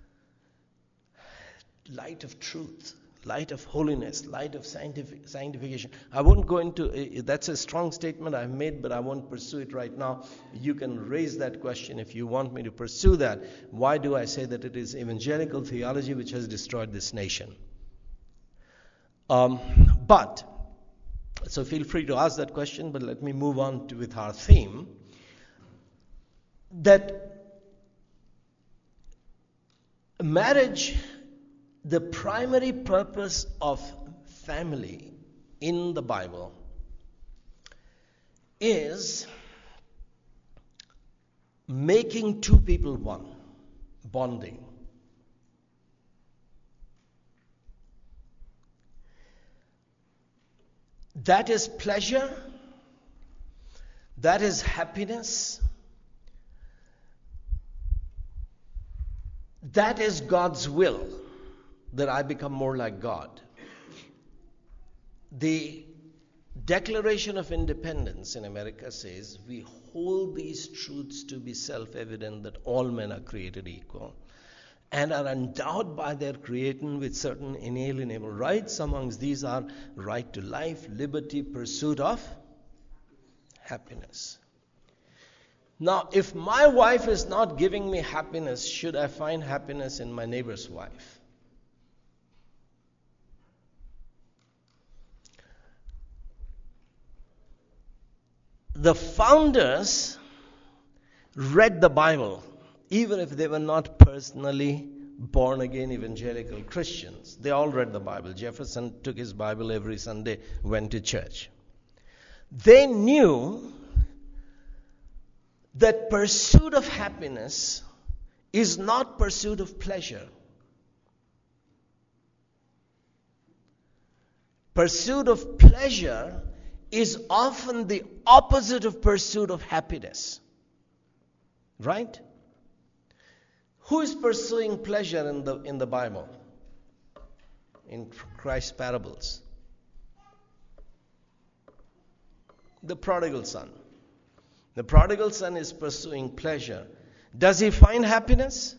Light of truth. Light of holiness, light of sanctification. I won't go into, that's a strong statement I've made, but I won't pursue it right now. You can raise that question if you want me to pursue that. Why do I say that it is evangelical theology which has destroyed this nation? So feel free to ask that question, but let me move on with our theme. That marriage, the primary purpose of family in the Bible is making two people one, bonding. That is pleasure, that is happiness, that is God's will. That I become more like God. The Declaration of Independence in America says, we hold these truths to be self-evident that all men are created equal and are endowed by their Creator with certain inalienable rights. Amongst these are right to life, liberty, pursuit of happiness. Now, if my wife is not giving me happiness, should I find happiness in my neighbor's wife? The founders read the Bible, even if they were not personally born-again evangelical Christians. They all read the Bible. Jefferson took his Bible every Sunday, went to church. They knew that pursuit of happiness is not pursuit of pleasure. Pursuit of pleasure is often the opposite of pursuit of happiness. Right? Who is pursuing pleasure in the Bible? In Christ's parables? The prodigal son. The prodigal son is pursuing pleasure. Does he find happiness?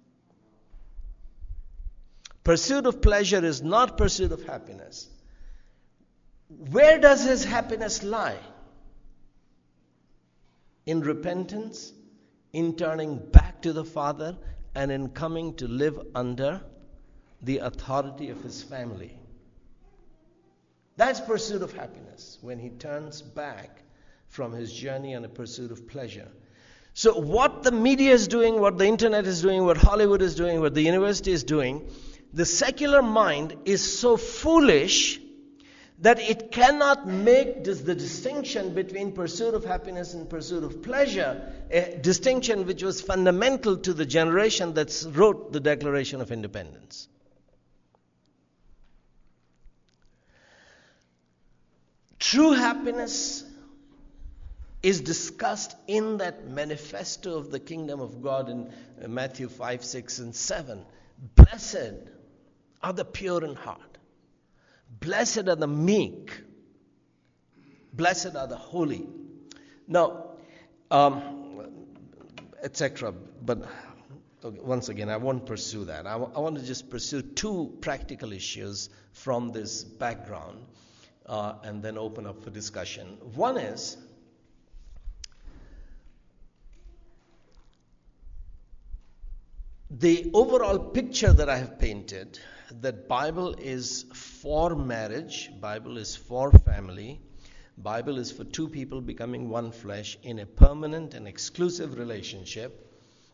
Pursuit of pleasure is not pursuit of happiness. Where does his happiness lie? In repentance, in turning back to the Father, and in coming to live under the authority of his family. That's pursuit of happiness, when he turns back from his journey on a pursuit of pleasure. So what the media is doing, what the internet is doing, what Hollywood is doing, what the university is doing, the secular mind is so foolish that it cannot make the distinction between pursuit of happiness and pursuit of pleasure, a distinction which was fundamental to the generation that wrote the Declaration of Independence. True happiness is discussed in that manifesto of the kingdom of God in Matthew 5, 6, and 7. Blessed are the pure in heart. Blessed are the meek. Blessed are the holy. Now, etc. But okay, once again, I won't pursue that. I want to just pursue two practical issues from this background and then open up for discussion. One is, the overall picture that I have painted, that Bible is for marriage, Bible is for family, Bible is for two people becoming one flesh in a permanent and exclusive relationship.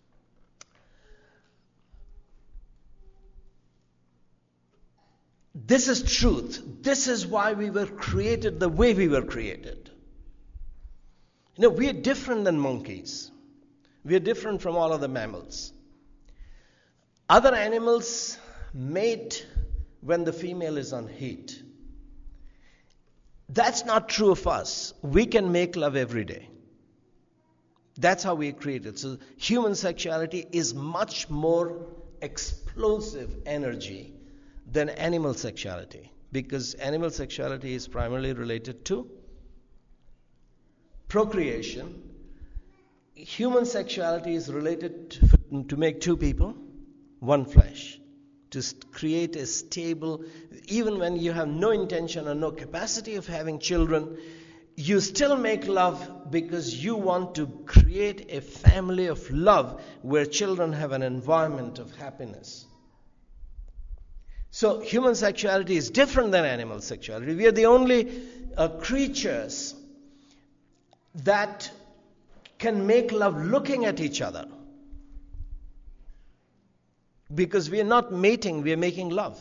This is truth. This is why we were created the way we were created. You know, we are different than monkeys. We are different from all other mammals. Other animals mate when the female is on heat. That's not true of us. We can make love every day. That's how we are created. So human sexuality is much more explosive energy than animal sexuality, because animal sexuality is primarily related to procreation. Human sexuality is related to make two people one flesh, to create a stable, even when you have no intention or no capacity of having children, you still make love because you want to create a family of love where children have an environment of happiness. So human sexuality is different than animal sexuality. We are the only creatures that can make love looking at each other. Because we are not mating, we are making love.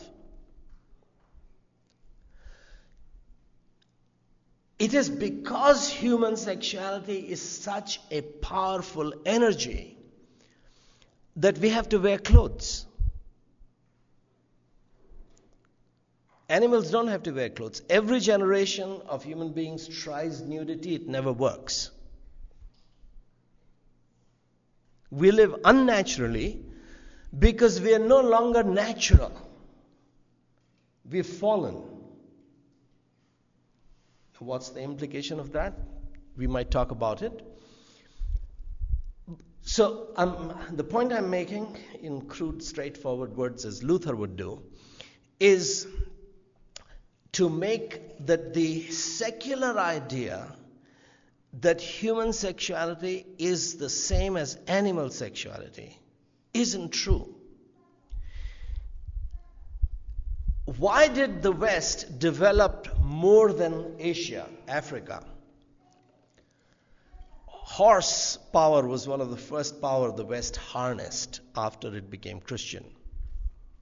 It is because human sexuality is such a powerful energy that we have to wear clothes. Animals don't have to wear clothes. Every generation of human beings tries nudity, it never works. We live unnaturally because we are no longer natural. We've fallen. What's the implication of that? We might talk about it. So the point I'm making in crude, straightforward words, as Luther would do, is to make that the secular idea that human sexuality is the same as animal sexuality isn't true. Why did the West develop more than Asia, Africa? Horse power was one of the first power the West harnessed after it became Christian.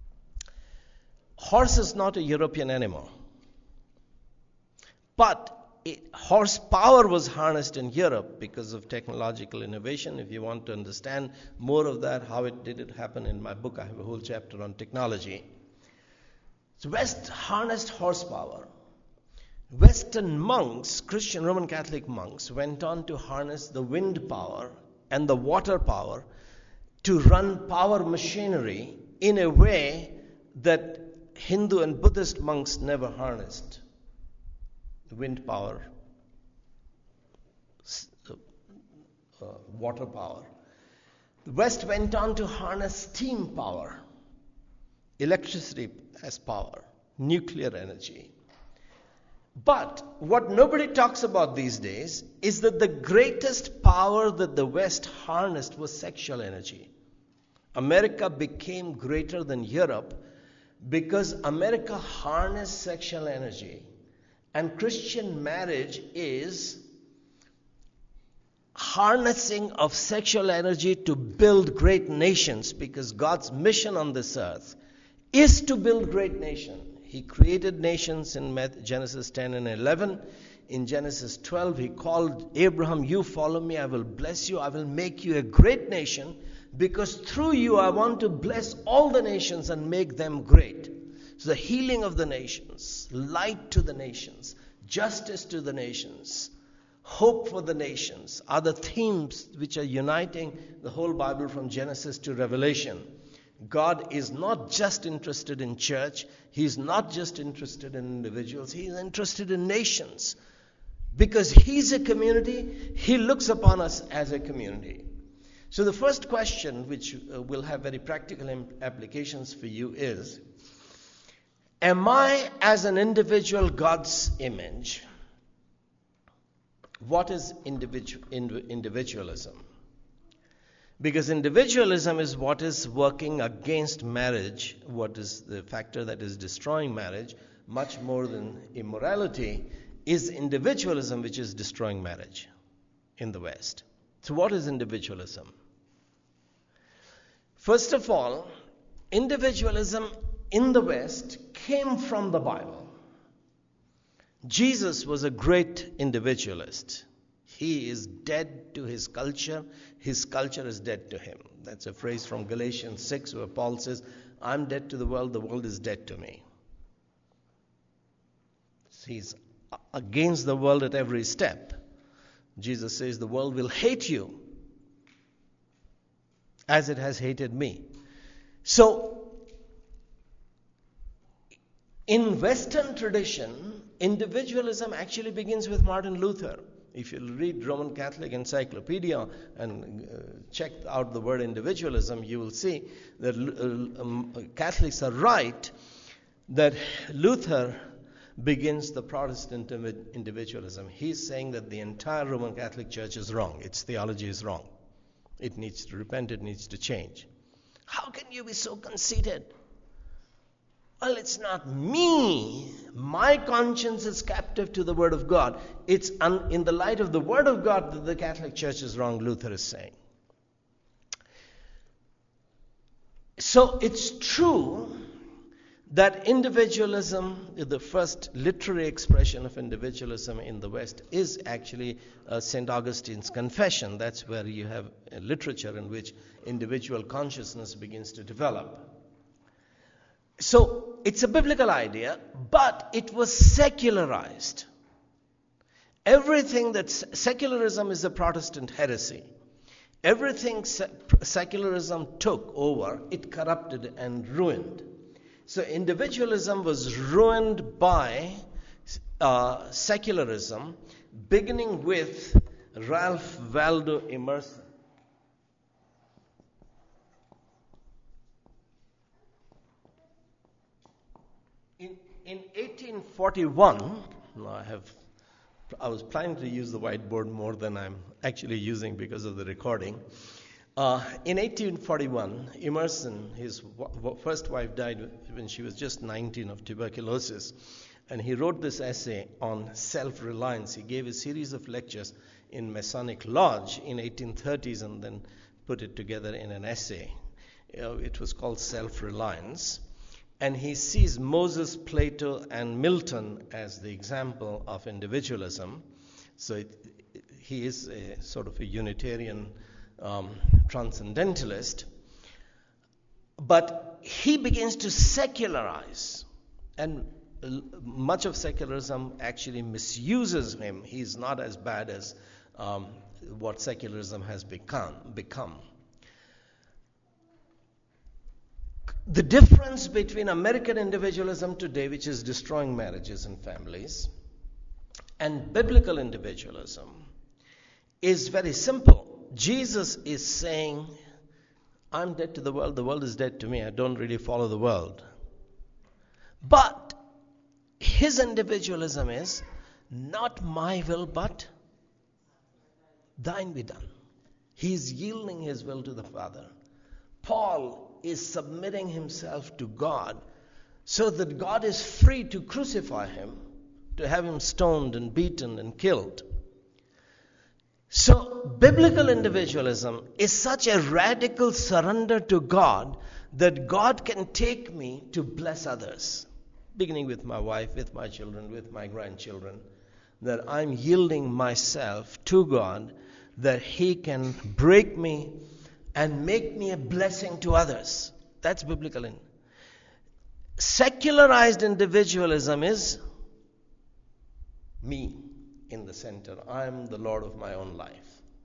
Horse is not a European animal. But horsepower was harnessed in Europe because of technological innovation. If you want to understand more of that, how did it happen, in my book, I have a whole chapter on technology. So West harnessed horsepower. Western monks, Christian Roman Catholic monks, went on to harness the wind power and the water power to run power machinery in a way that Hindu and Buddhist monks never harnessed. Wind power, water power. The West went on to harness steam power, electricity as power, nuclear energy. But what nobody talks about these days is that the greatest power that the West harnessed was sexual energy. America became greater than Europe because America harnessed sexual energy. And Christian marriage is harnessing of sexual energy to build great nations, because God's mission on this earth is to build great nations. He created nations in Genesis 10 and 11. In Genesis 12, he called Abraham, "You follow me, I will bless you, I will make you a great nation, because through you I want to bless all the nations and make them great." So the healing of the nations, light to the nations, justice to the nations, hope for the nations are the themes which are uniting the whole Bible from Genesis to Revelation. God is not just interested in church. He is not just interested in individuals. He is interested in nations. Because He's a community, He looks upon us as a community. So the first question, which will have very practical applications for you, is, am I, as an individual, God's image? What is individualism? Because individualism is what is working against marriage, what is the factor that is destroying marriage, much more than immorality, is individualism which is destroying marriage in the West. So what is individualism? First of all, individualism in the West came from the Bible. Jesus was a great individualist. He is dead to his culture is dead to him. That's a phrase from Galatians 6 where Paul says, "I'm dead to the world is dead to me." He's against the world at every step. Jesus says, "The world will hate you as it has hated me." So, in Western tradition, individualism actually begins with Martin Luther. If you read Roman Catholic Encyclopedia and check out the word individualism, you will see that Catholics are right that Luther begins the Protestant individualism. He's saying that the entire Roman Catholic Church is wrong. Its theology is wrong. It needs to repent. It needs to change. How can you be so conceited? Well, it's not me. My conscience is captive to the Word of God. It's in the light of the Word of God that the Catholic Church is wrong, Luther is saying. So it's true that individualism, the first literary expression of individualism in the West, is actually St. Augustine's Confession. That's where you have a literature in which individual consciousness begins to develop. So it's a biblical idea, but it was secularized. Everything that's secularism is a Protestant heresy. Everything secularism took over, it corrupted and ruined. So individualism was ruined by secularism, beginning with Ralph Waldo Emerson. In 1841, I was planning to use the whiteboard more than I'm actually using because of the recording. In 1841, Emerson, his first wife, died when she was just 19 of tuberculosis, and he wrote this essay on self-reliance. He gave a series of lectures in Masonic Lodge in 1830s and then put it together in an essay. It was called Self-Reliance. And he sees Moses, Plato, and Milton as the example of individualism. So he is a sort of a Unitarian transcendentalist. But he begins to secularize. And much of secularism actually misuses him. He's not as bad as what secularism has become. The difference between American individualism today, which is destroying marriages and families, and biblical individualism is very simple. Jesus is saying, I'm dead to the world is dead to me, I don't really follow the world. But his individualism is, not my will, but thine be done. He's yielding his will to the Father. Paul is submitting himself to God so that God is free to crucify him, to have him stoned and beaten and killed. So biblical individualism is such a radical surrender to God that God can take me to bless others, beginning with my wife, with my children, with my grandchildren, that I'm yielding myself to God, that he can break me and make me a blessing to others. That's biblical. Secularized individualism is me in the center. I'm the Lord of my own life.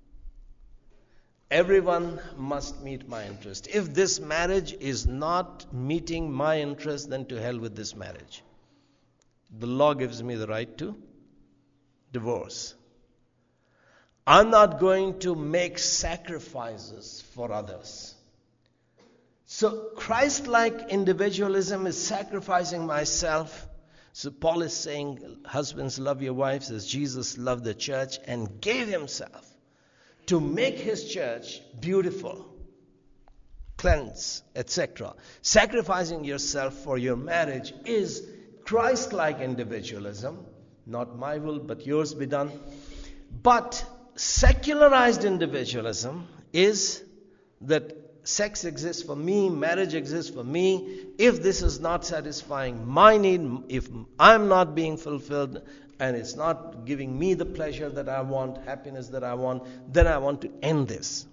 Everyone must meet my interest. If this marriage is not meeting my interest, then to hell with this marriage. The law gives me the right to divorce. I'm not going to make sacrifices for others. So Christ-like individualism is sacrificing myself. So Paul is saying, husbands, love your wives as Jesus loved the church and gave himself to make his church beautiful, cleanse, etc. Sacrificing yourself for your marriage is Christ-like individualism. Not my will, but yours be done. But secularized individualism is that sex exists for me, marriage exists for me. If this is not satisfying my need, if I'm not being fulfilled and it's not giving me the pleasure that I want, happiness that I want, then I want to end this.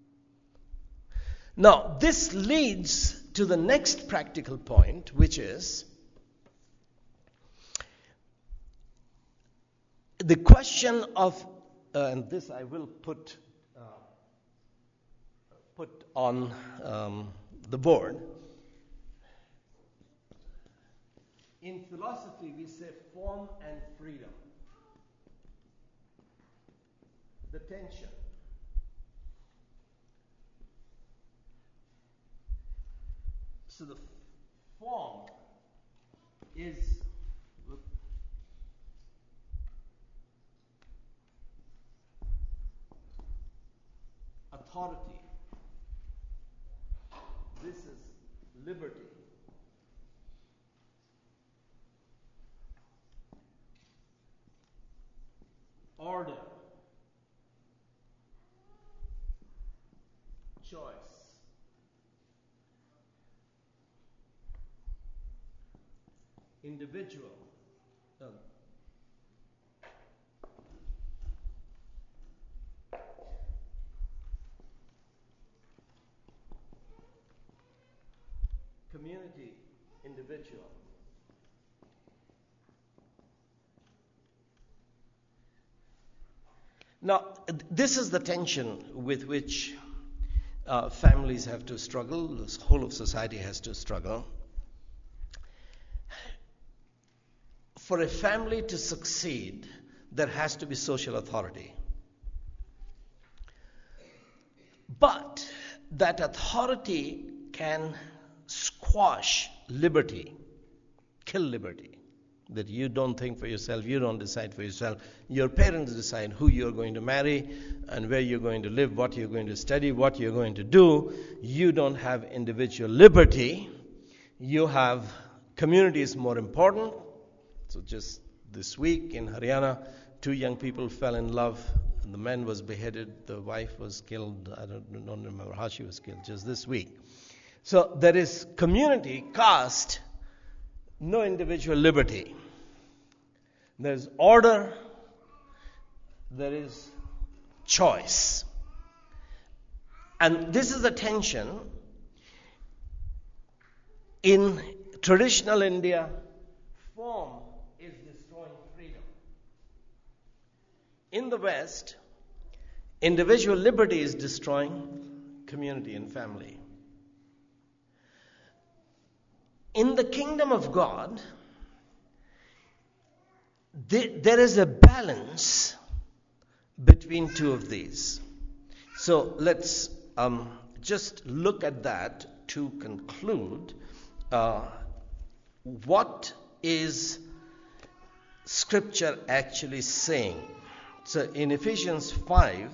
Now, this leads to the next practical point, which is the question of and this I will put on the board. In philosophy, we say form and freedom. The tension. So the form is authority. This is liberty. Order. Choice. Individual. Community, individual. Now, this is the tension with which families have to struggle, the whole of society has to struggle. For a family to succeed, there has to be social authority. But that authority can squash liberty, kill liberty. That you don't think for yourself, you don't decide for yourself. Your parents decide who you're going to marry and where you're going to live, what you're going to study, what you're going to do. You don't have individual liberty. You have community is more important. So just this week in Haryana, 2 young people fell in love. And the man was beheaded, the wife was killed. I don't remember how she was killed, just this week. So there is community, caste, no individual liberty. There's order, there is choice. And this is the tension in traditional India. Form is destroying freedom. In the West, individual liberty is destroying community and family. In the kingdom of God, there is a balance between two of these. So let's just look at that to conclude. What is Scripture actually saying? So in Ephesians 5,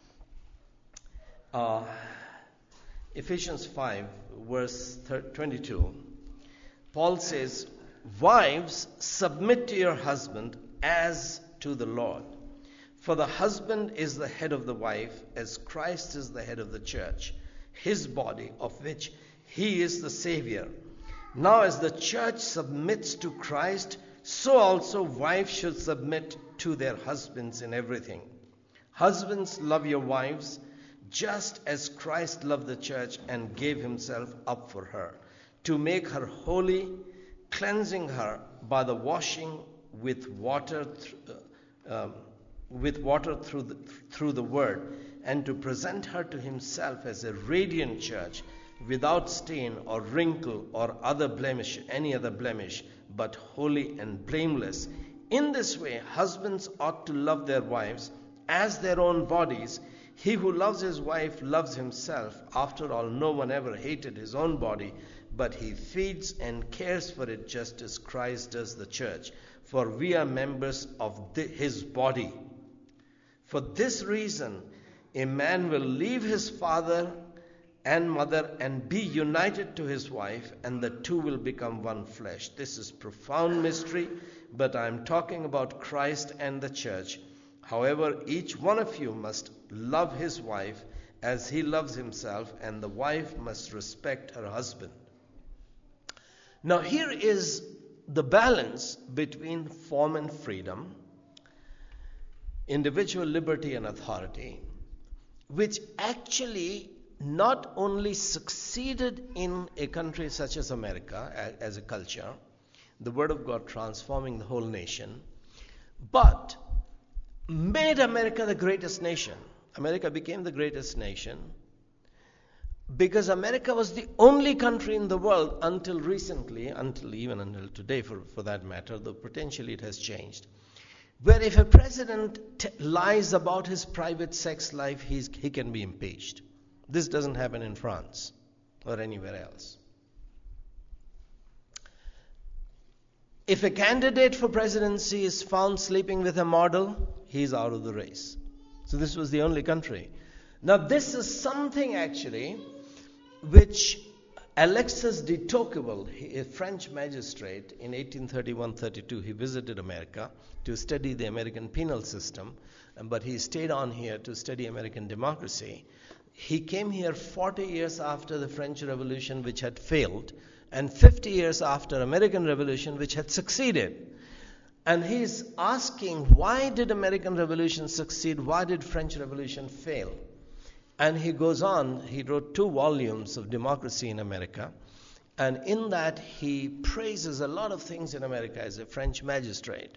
verse 22, Paul says, "Wives, submit to your husband as to the Lord. For the husband is the head of the wife, as Christ is the head of the church, his body, of which he is the Savior. Now as the church submits to Christ, so also wives should submit to their husbands in everything. Husbands, love your wives, just as Christ loved the church and gave himself up for her, to make her holy, cleansing her by the washing with water through the word, and to present her to himself as a radiant church, without stain or wrinkle or any other blemish, but holy and blameless. In this way, husbands ought to love their wives as their own bodies. He who loves his wife loves himself. After all, no one ever hated his own body, but he feeds and cares for it, just as Christ does the church. For we are members of his body. For this reason, a man will leave his father and mother and be united to his wife, and the two will become one flesh. This is profound mystery, but I am talking about Christ and the church. However, each one of you must love his wife as he loves himself, and the wife must respect her husband." Now here is the balance between form and freedom, individual liberty and authority, which actually not only succeeded in a country such as America as a culture, the Word of God transforming the whole nation, but made America the greatest nation. America became the greatest nation because America was the only country in the world until recently, until today for that matter, though potentially it has changed, where if a president lies about his private sex life, he can be impeached. This doesn't happen in France or anywhere else. If a candidate for presidency is found sleeping with a model, he's out of the race. So this was the only country. Now this is something actually which Alexis de Tocqueville, a French magistrate in 1831-32, he visited America to study the American penal system, but he stayed on here to study American democracy. He came here 40 years after the French Revolution, which had failed, and 50 years after American Revolution, which had succeeded. And he's asking, why did American Revolution succeed? Why did French Revolution fail? And he goes on, he wrote 2 volumes of Democracy in America. And in that, he praises a lot of things in America as a French magistrate.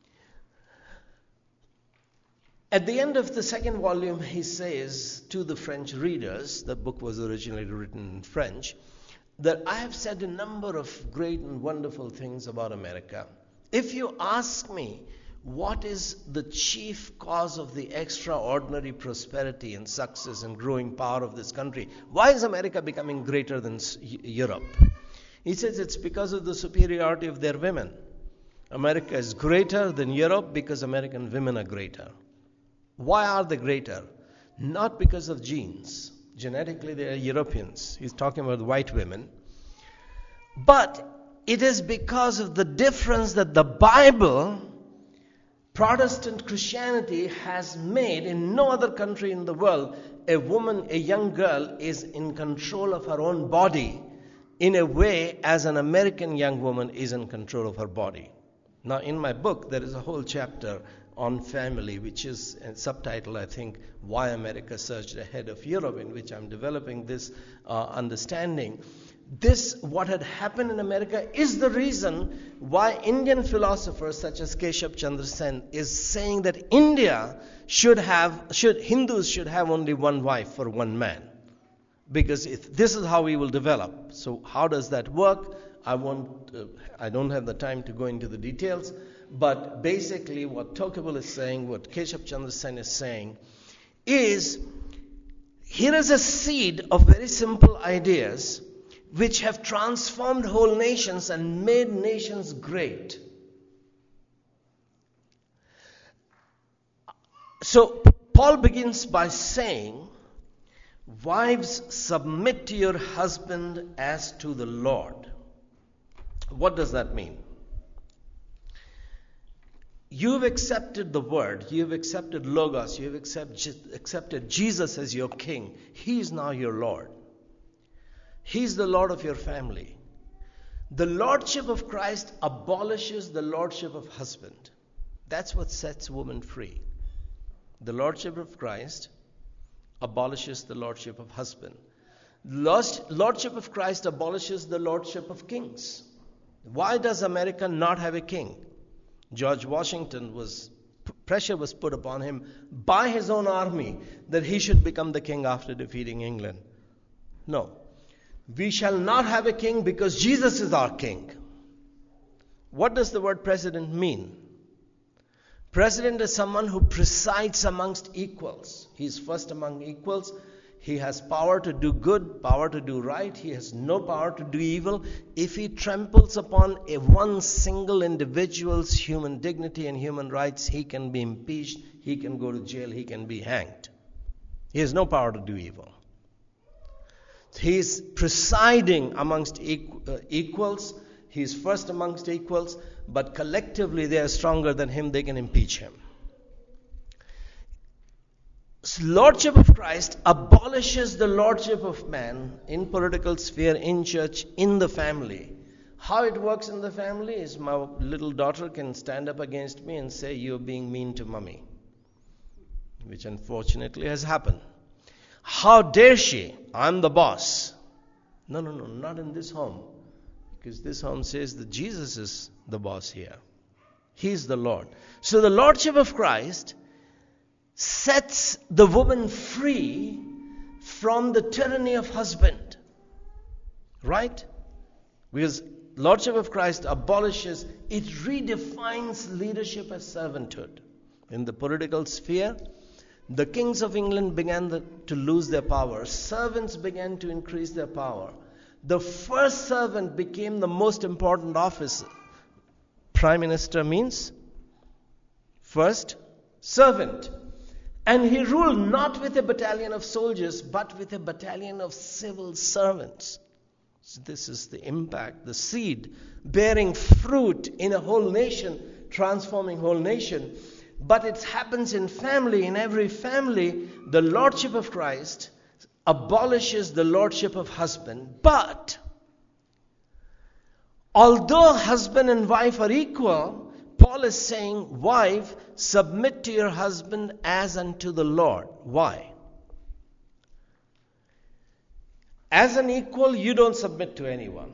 At the end of the 2nd volume, he says to the French readers, the book was originally written in French, that I have said a number of great and wonderful things about America. If you ask me, what is the chief cause of the extraordinary prosperity and success and growing power of this country? Why is America becoming greater than Europe? He says it's because of the superiority of their women. America is greater than Europe because American women are greater. Why are they greater? Not because of genes. Genetically, they are Europeans. He's talking about white women. But it is because of the difference that the Bible, Protestant Christianity, has made. In no other country in the world, a woman, a young girl, is in control of her own body, in a way as an American young woman is in control of her body. Now, in my book, there is a whole chapter on family, which is a subtitle, I think, Why America Surged Ahead of Europe, in which I'm developing this understanding. This, what had happened in America, is the reason why Indian philosophers such as Keshav Chandra Sen is saying that Hindus should have only one wife for one man. Because this is how we will develop. So how does that work? I don't have the time to go into the details. But basically what Tocqueville is saying, what Keshav Chandra Sen is saying, is here is a seed of very simple ideas which have transformed whole nations and made nations great. So Paul begins by saying, wives, submit to your husband as to the Lord. What does that mean? You've accepted the word, you've accepted Logos, you've accepted Jesus as your king. He is now your Lord. He's the Lord of your family. The lordship of Christ abolishes the lordship of husband. That's what sets women free. The lordship of Christ abolishes the lordship of husband. Lordship of Christ abolishes the lordship of kings. Why does America not have a king? George Washington pressure was put upon him by his own army that he should become the king after defeating England. No. We shall not have a king because Jesus is our king. What does the word president mean? President is someone who presides amongst equals. He is first among equals. He has power to do good, power to do right. He has no power to do evil. If he tramples upon one single individual's human dignity and human rights, he can be impeached, he can go to jail, he can be hanged. He has no power to do evil. He is presiding amongst equals. He is first amongst equals, but collectively they are stronger than him, they can impeach him. Lordship of Christ abolishes the lordship of man in political sphere, in church, in the family. How it works in the family is my little daughter can stand up against me and say, you're being mean to mommy, which unfortunately has happened. How dare she? I'm the boss. No, not in this home. Because this home says that Jesus is the boss here. He's the Lord. So the lordship of Christ sets the woman free from the tyranny of husband. Right? Because lordship of Christ abolishes, it redefines leadership as servanthood. In the political sphere, the kings of England began to lose their power. Servants began to increase their power. The first servant became the most important office. Prime Minister means first servant. And he ruled not with a battalion of soldiers, but with a battalion of civil servants. So this is the impact, the seed bearing fruit in a whole nation, transforming whole nation. But it happens in family. In every family, the lordship of Christ abolishes the lordship of husband. But although husband and wife are equal, Paul is saying, wife, submit to your husband as unto the Lord. Why? As an equal, you don't submit to anyone.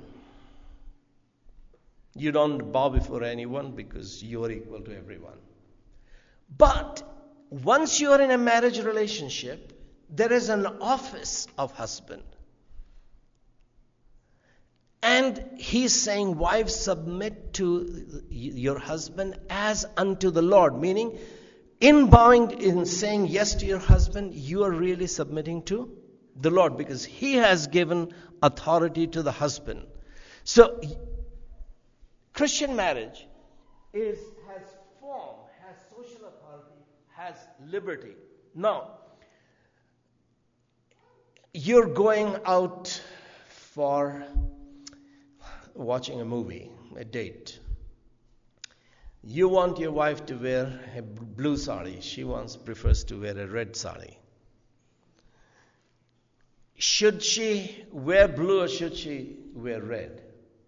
You don't bow before anyone because you are equal to everyone. But once you are in a marriage relationship, there is an office of husband. And he's saying, wives, submit to your husband as unto the Lord. Meaning, in bowing, in saying yes to your husband, you are really submitting to the Lord, because he has given authority to the husband. So, Christian marriage has form, has social authority, has liberty. Now, you're going out for watching a movie, a date. You want your wife to wear a blue sari. She prefers to wear a red sari. Should she wear blue or should she wear red?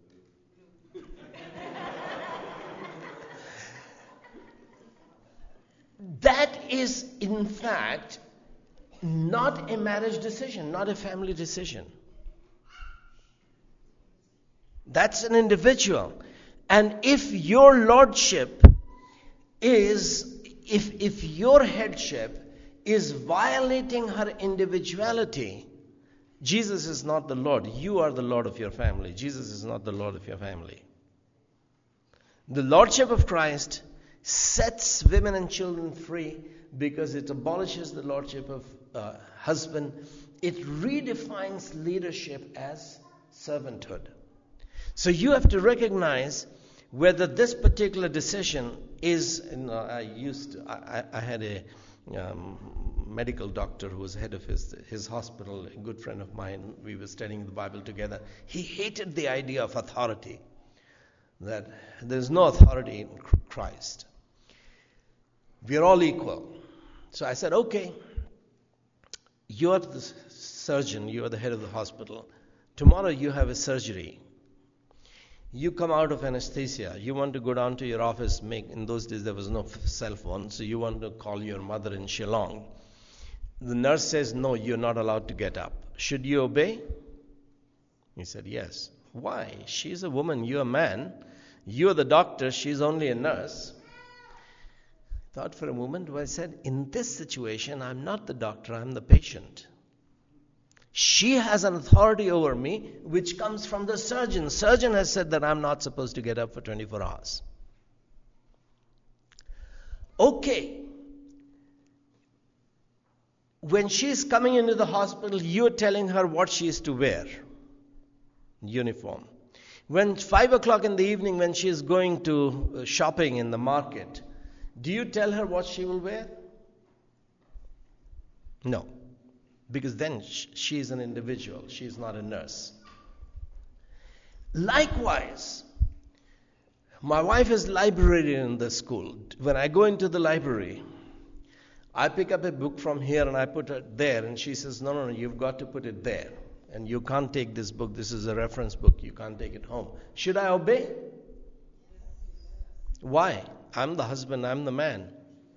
That is, in fact, not a marriage decision, not a family decision. That's an individual. And if your lordship is, if your headship is violating her individuality, Jesus is not the Lord. You are the Lord of your family. Jesus is not the Lord of your family. The lordship of Christ sets women and children free because it abolishes the lordship of husband. It redefines leadership as servanthood. So you have to recognize whether this particular decision is, I had a medical doctor who was head of his hospital, a good friend of mine. We were studying the Bible together. He hated the idea of authority, that there's no authority in Christ. We are all equal. So I said, okay, you're the surgeon, you're the head of the hospital. Tomorrow you have a surgery. You come out of anesthesia. You want to go down to your office. In those days there was no cell phone, so you want to call your mother in Shillong. The nurse says, no, you're not allowed to get up. Should you obey? He said, yes. Why? She's a woman, you're a man. You're the doctor, she's only a nurse. Thought for a moment, I said, in this situation, I'm not the doctor, I'm the patient. She has an authority over me, which comes from the surgeon. Surgeon has said that I'm not supposed to get up for 24 hours. Okay. When she's coming into the hospital, you're telling her what she is to wear. Uniform. When 5 o'clock in the evening, when she is going to shopping in the market, do you tell her what she will wear? No. Because then she is an individual. She is not a nurse. Likewise, my wife is librarian in the school. When I go into the library, I pick up a book from here and I put it there. And she says, no, you've got to put it there. And you can't take this book. This is a reference book. You can't take it home. Should I obey? Why? I'm the husband. I'm the man.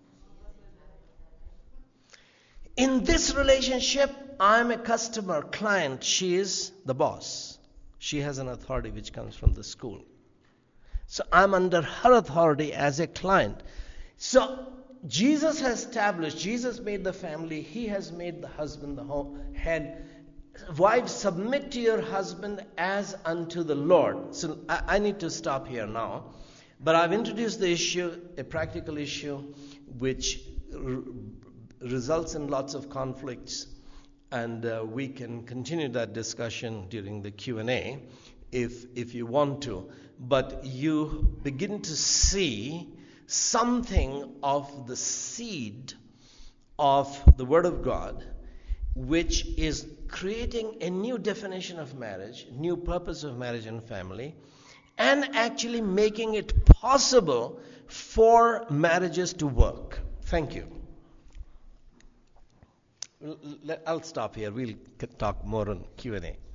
In this relationship, I'm a customer, client. She is the boss. She has an authority which comes from the school. So I'm under her authority as a client. So Jesus has established, Jesus made the family. He has made the husband the head. Wives, submit to your husband as unto the Lord. So I need to stop here now. But I've introduced the issue, a practical issue, which results in lots of conflicts, and we can continue that discussion during the Q&A if you want to. But you begin to see something of the seed of the Word of God, which is creating a new definition of marriage, new purpose of marriage and family, and actually making it possible for marriages to work. Thank you. I'll stop here. We'll talk more on Q&A.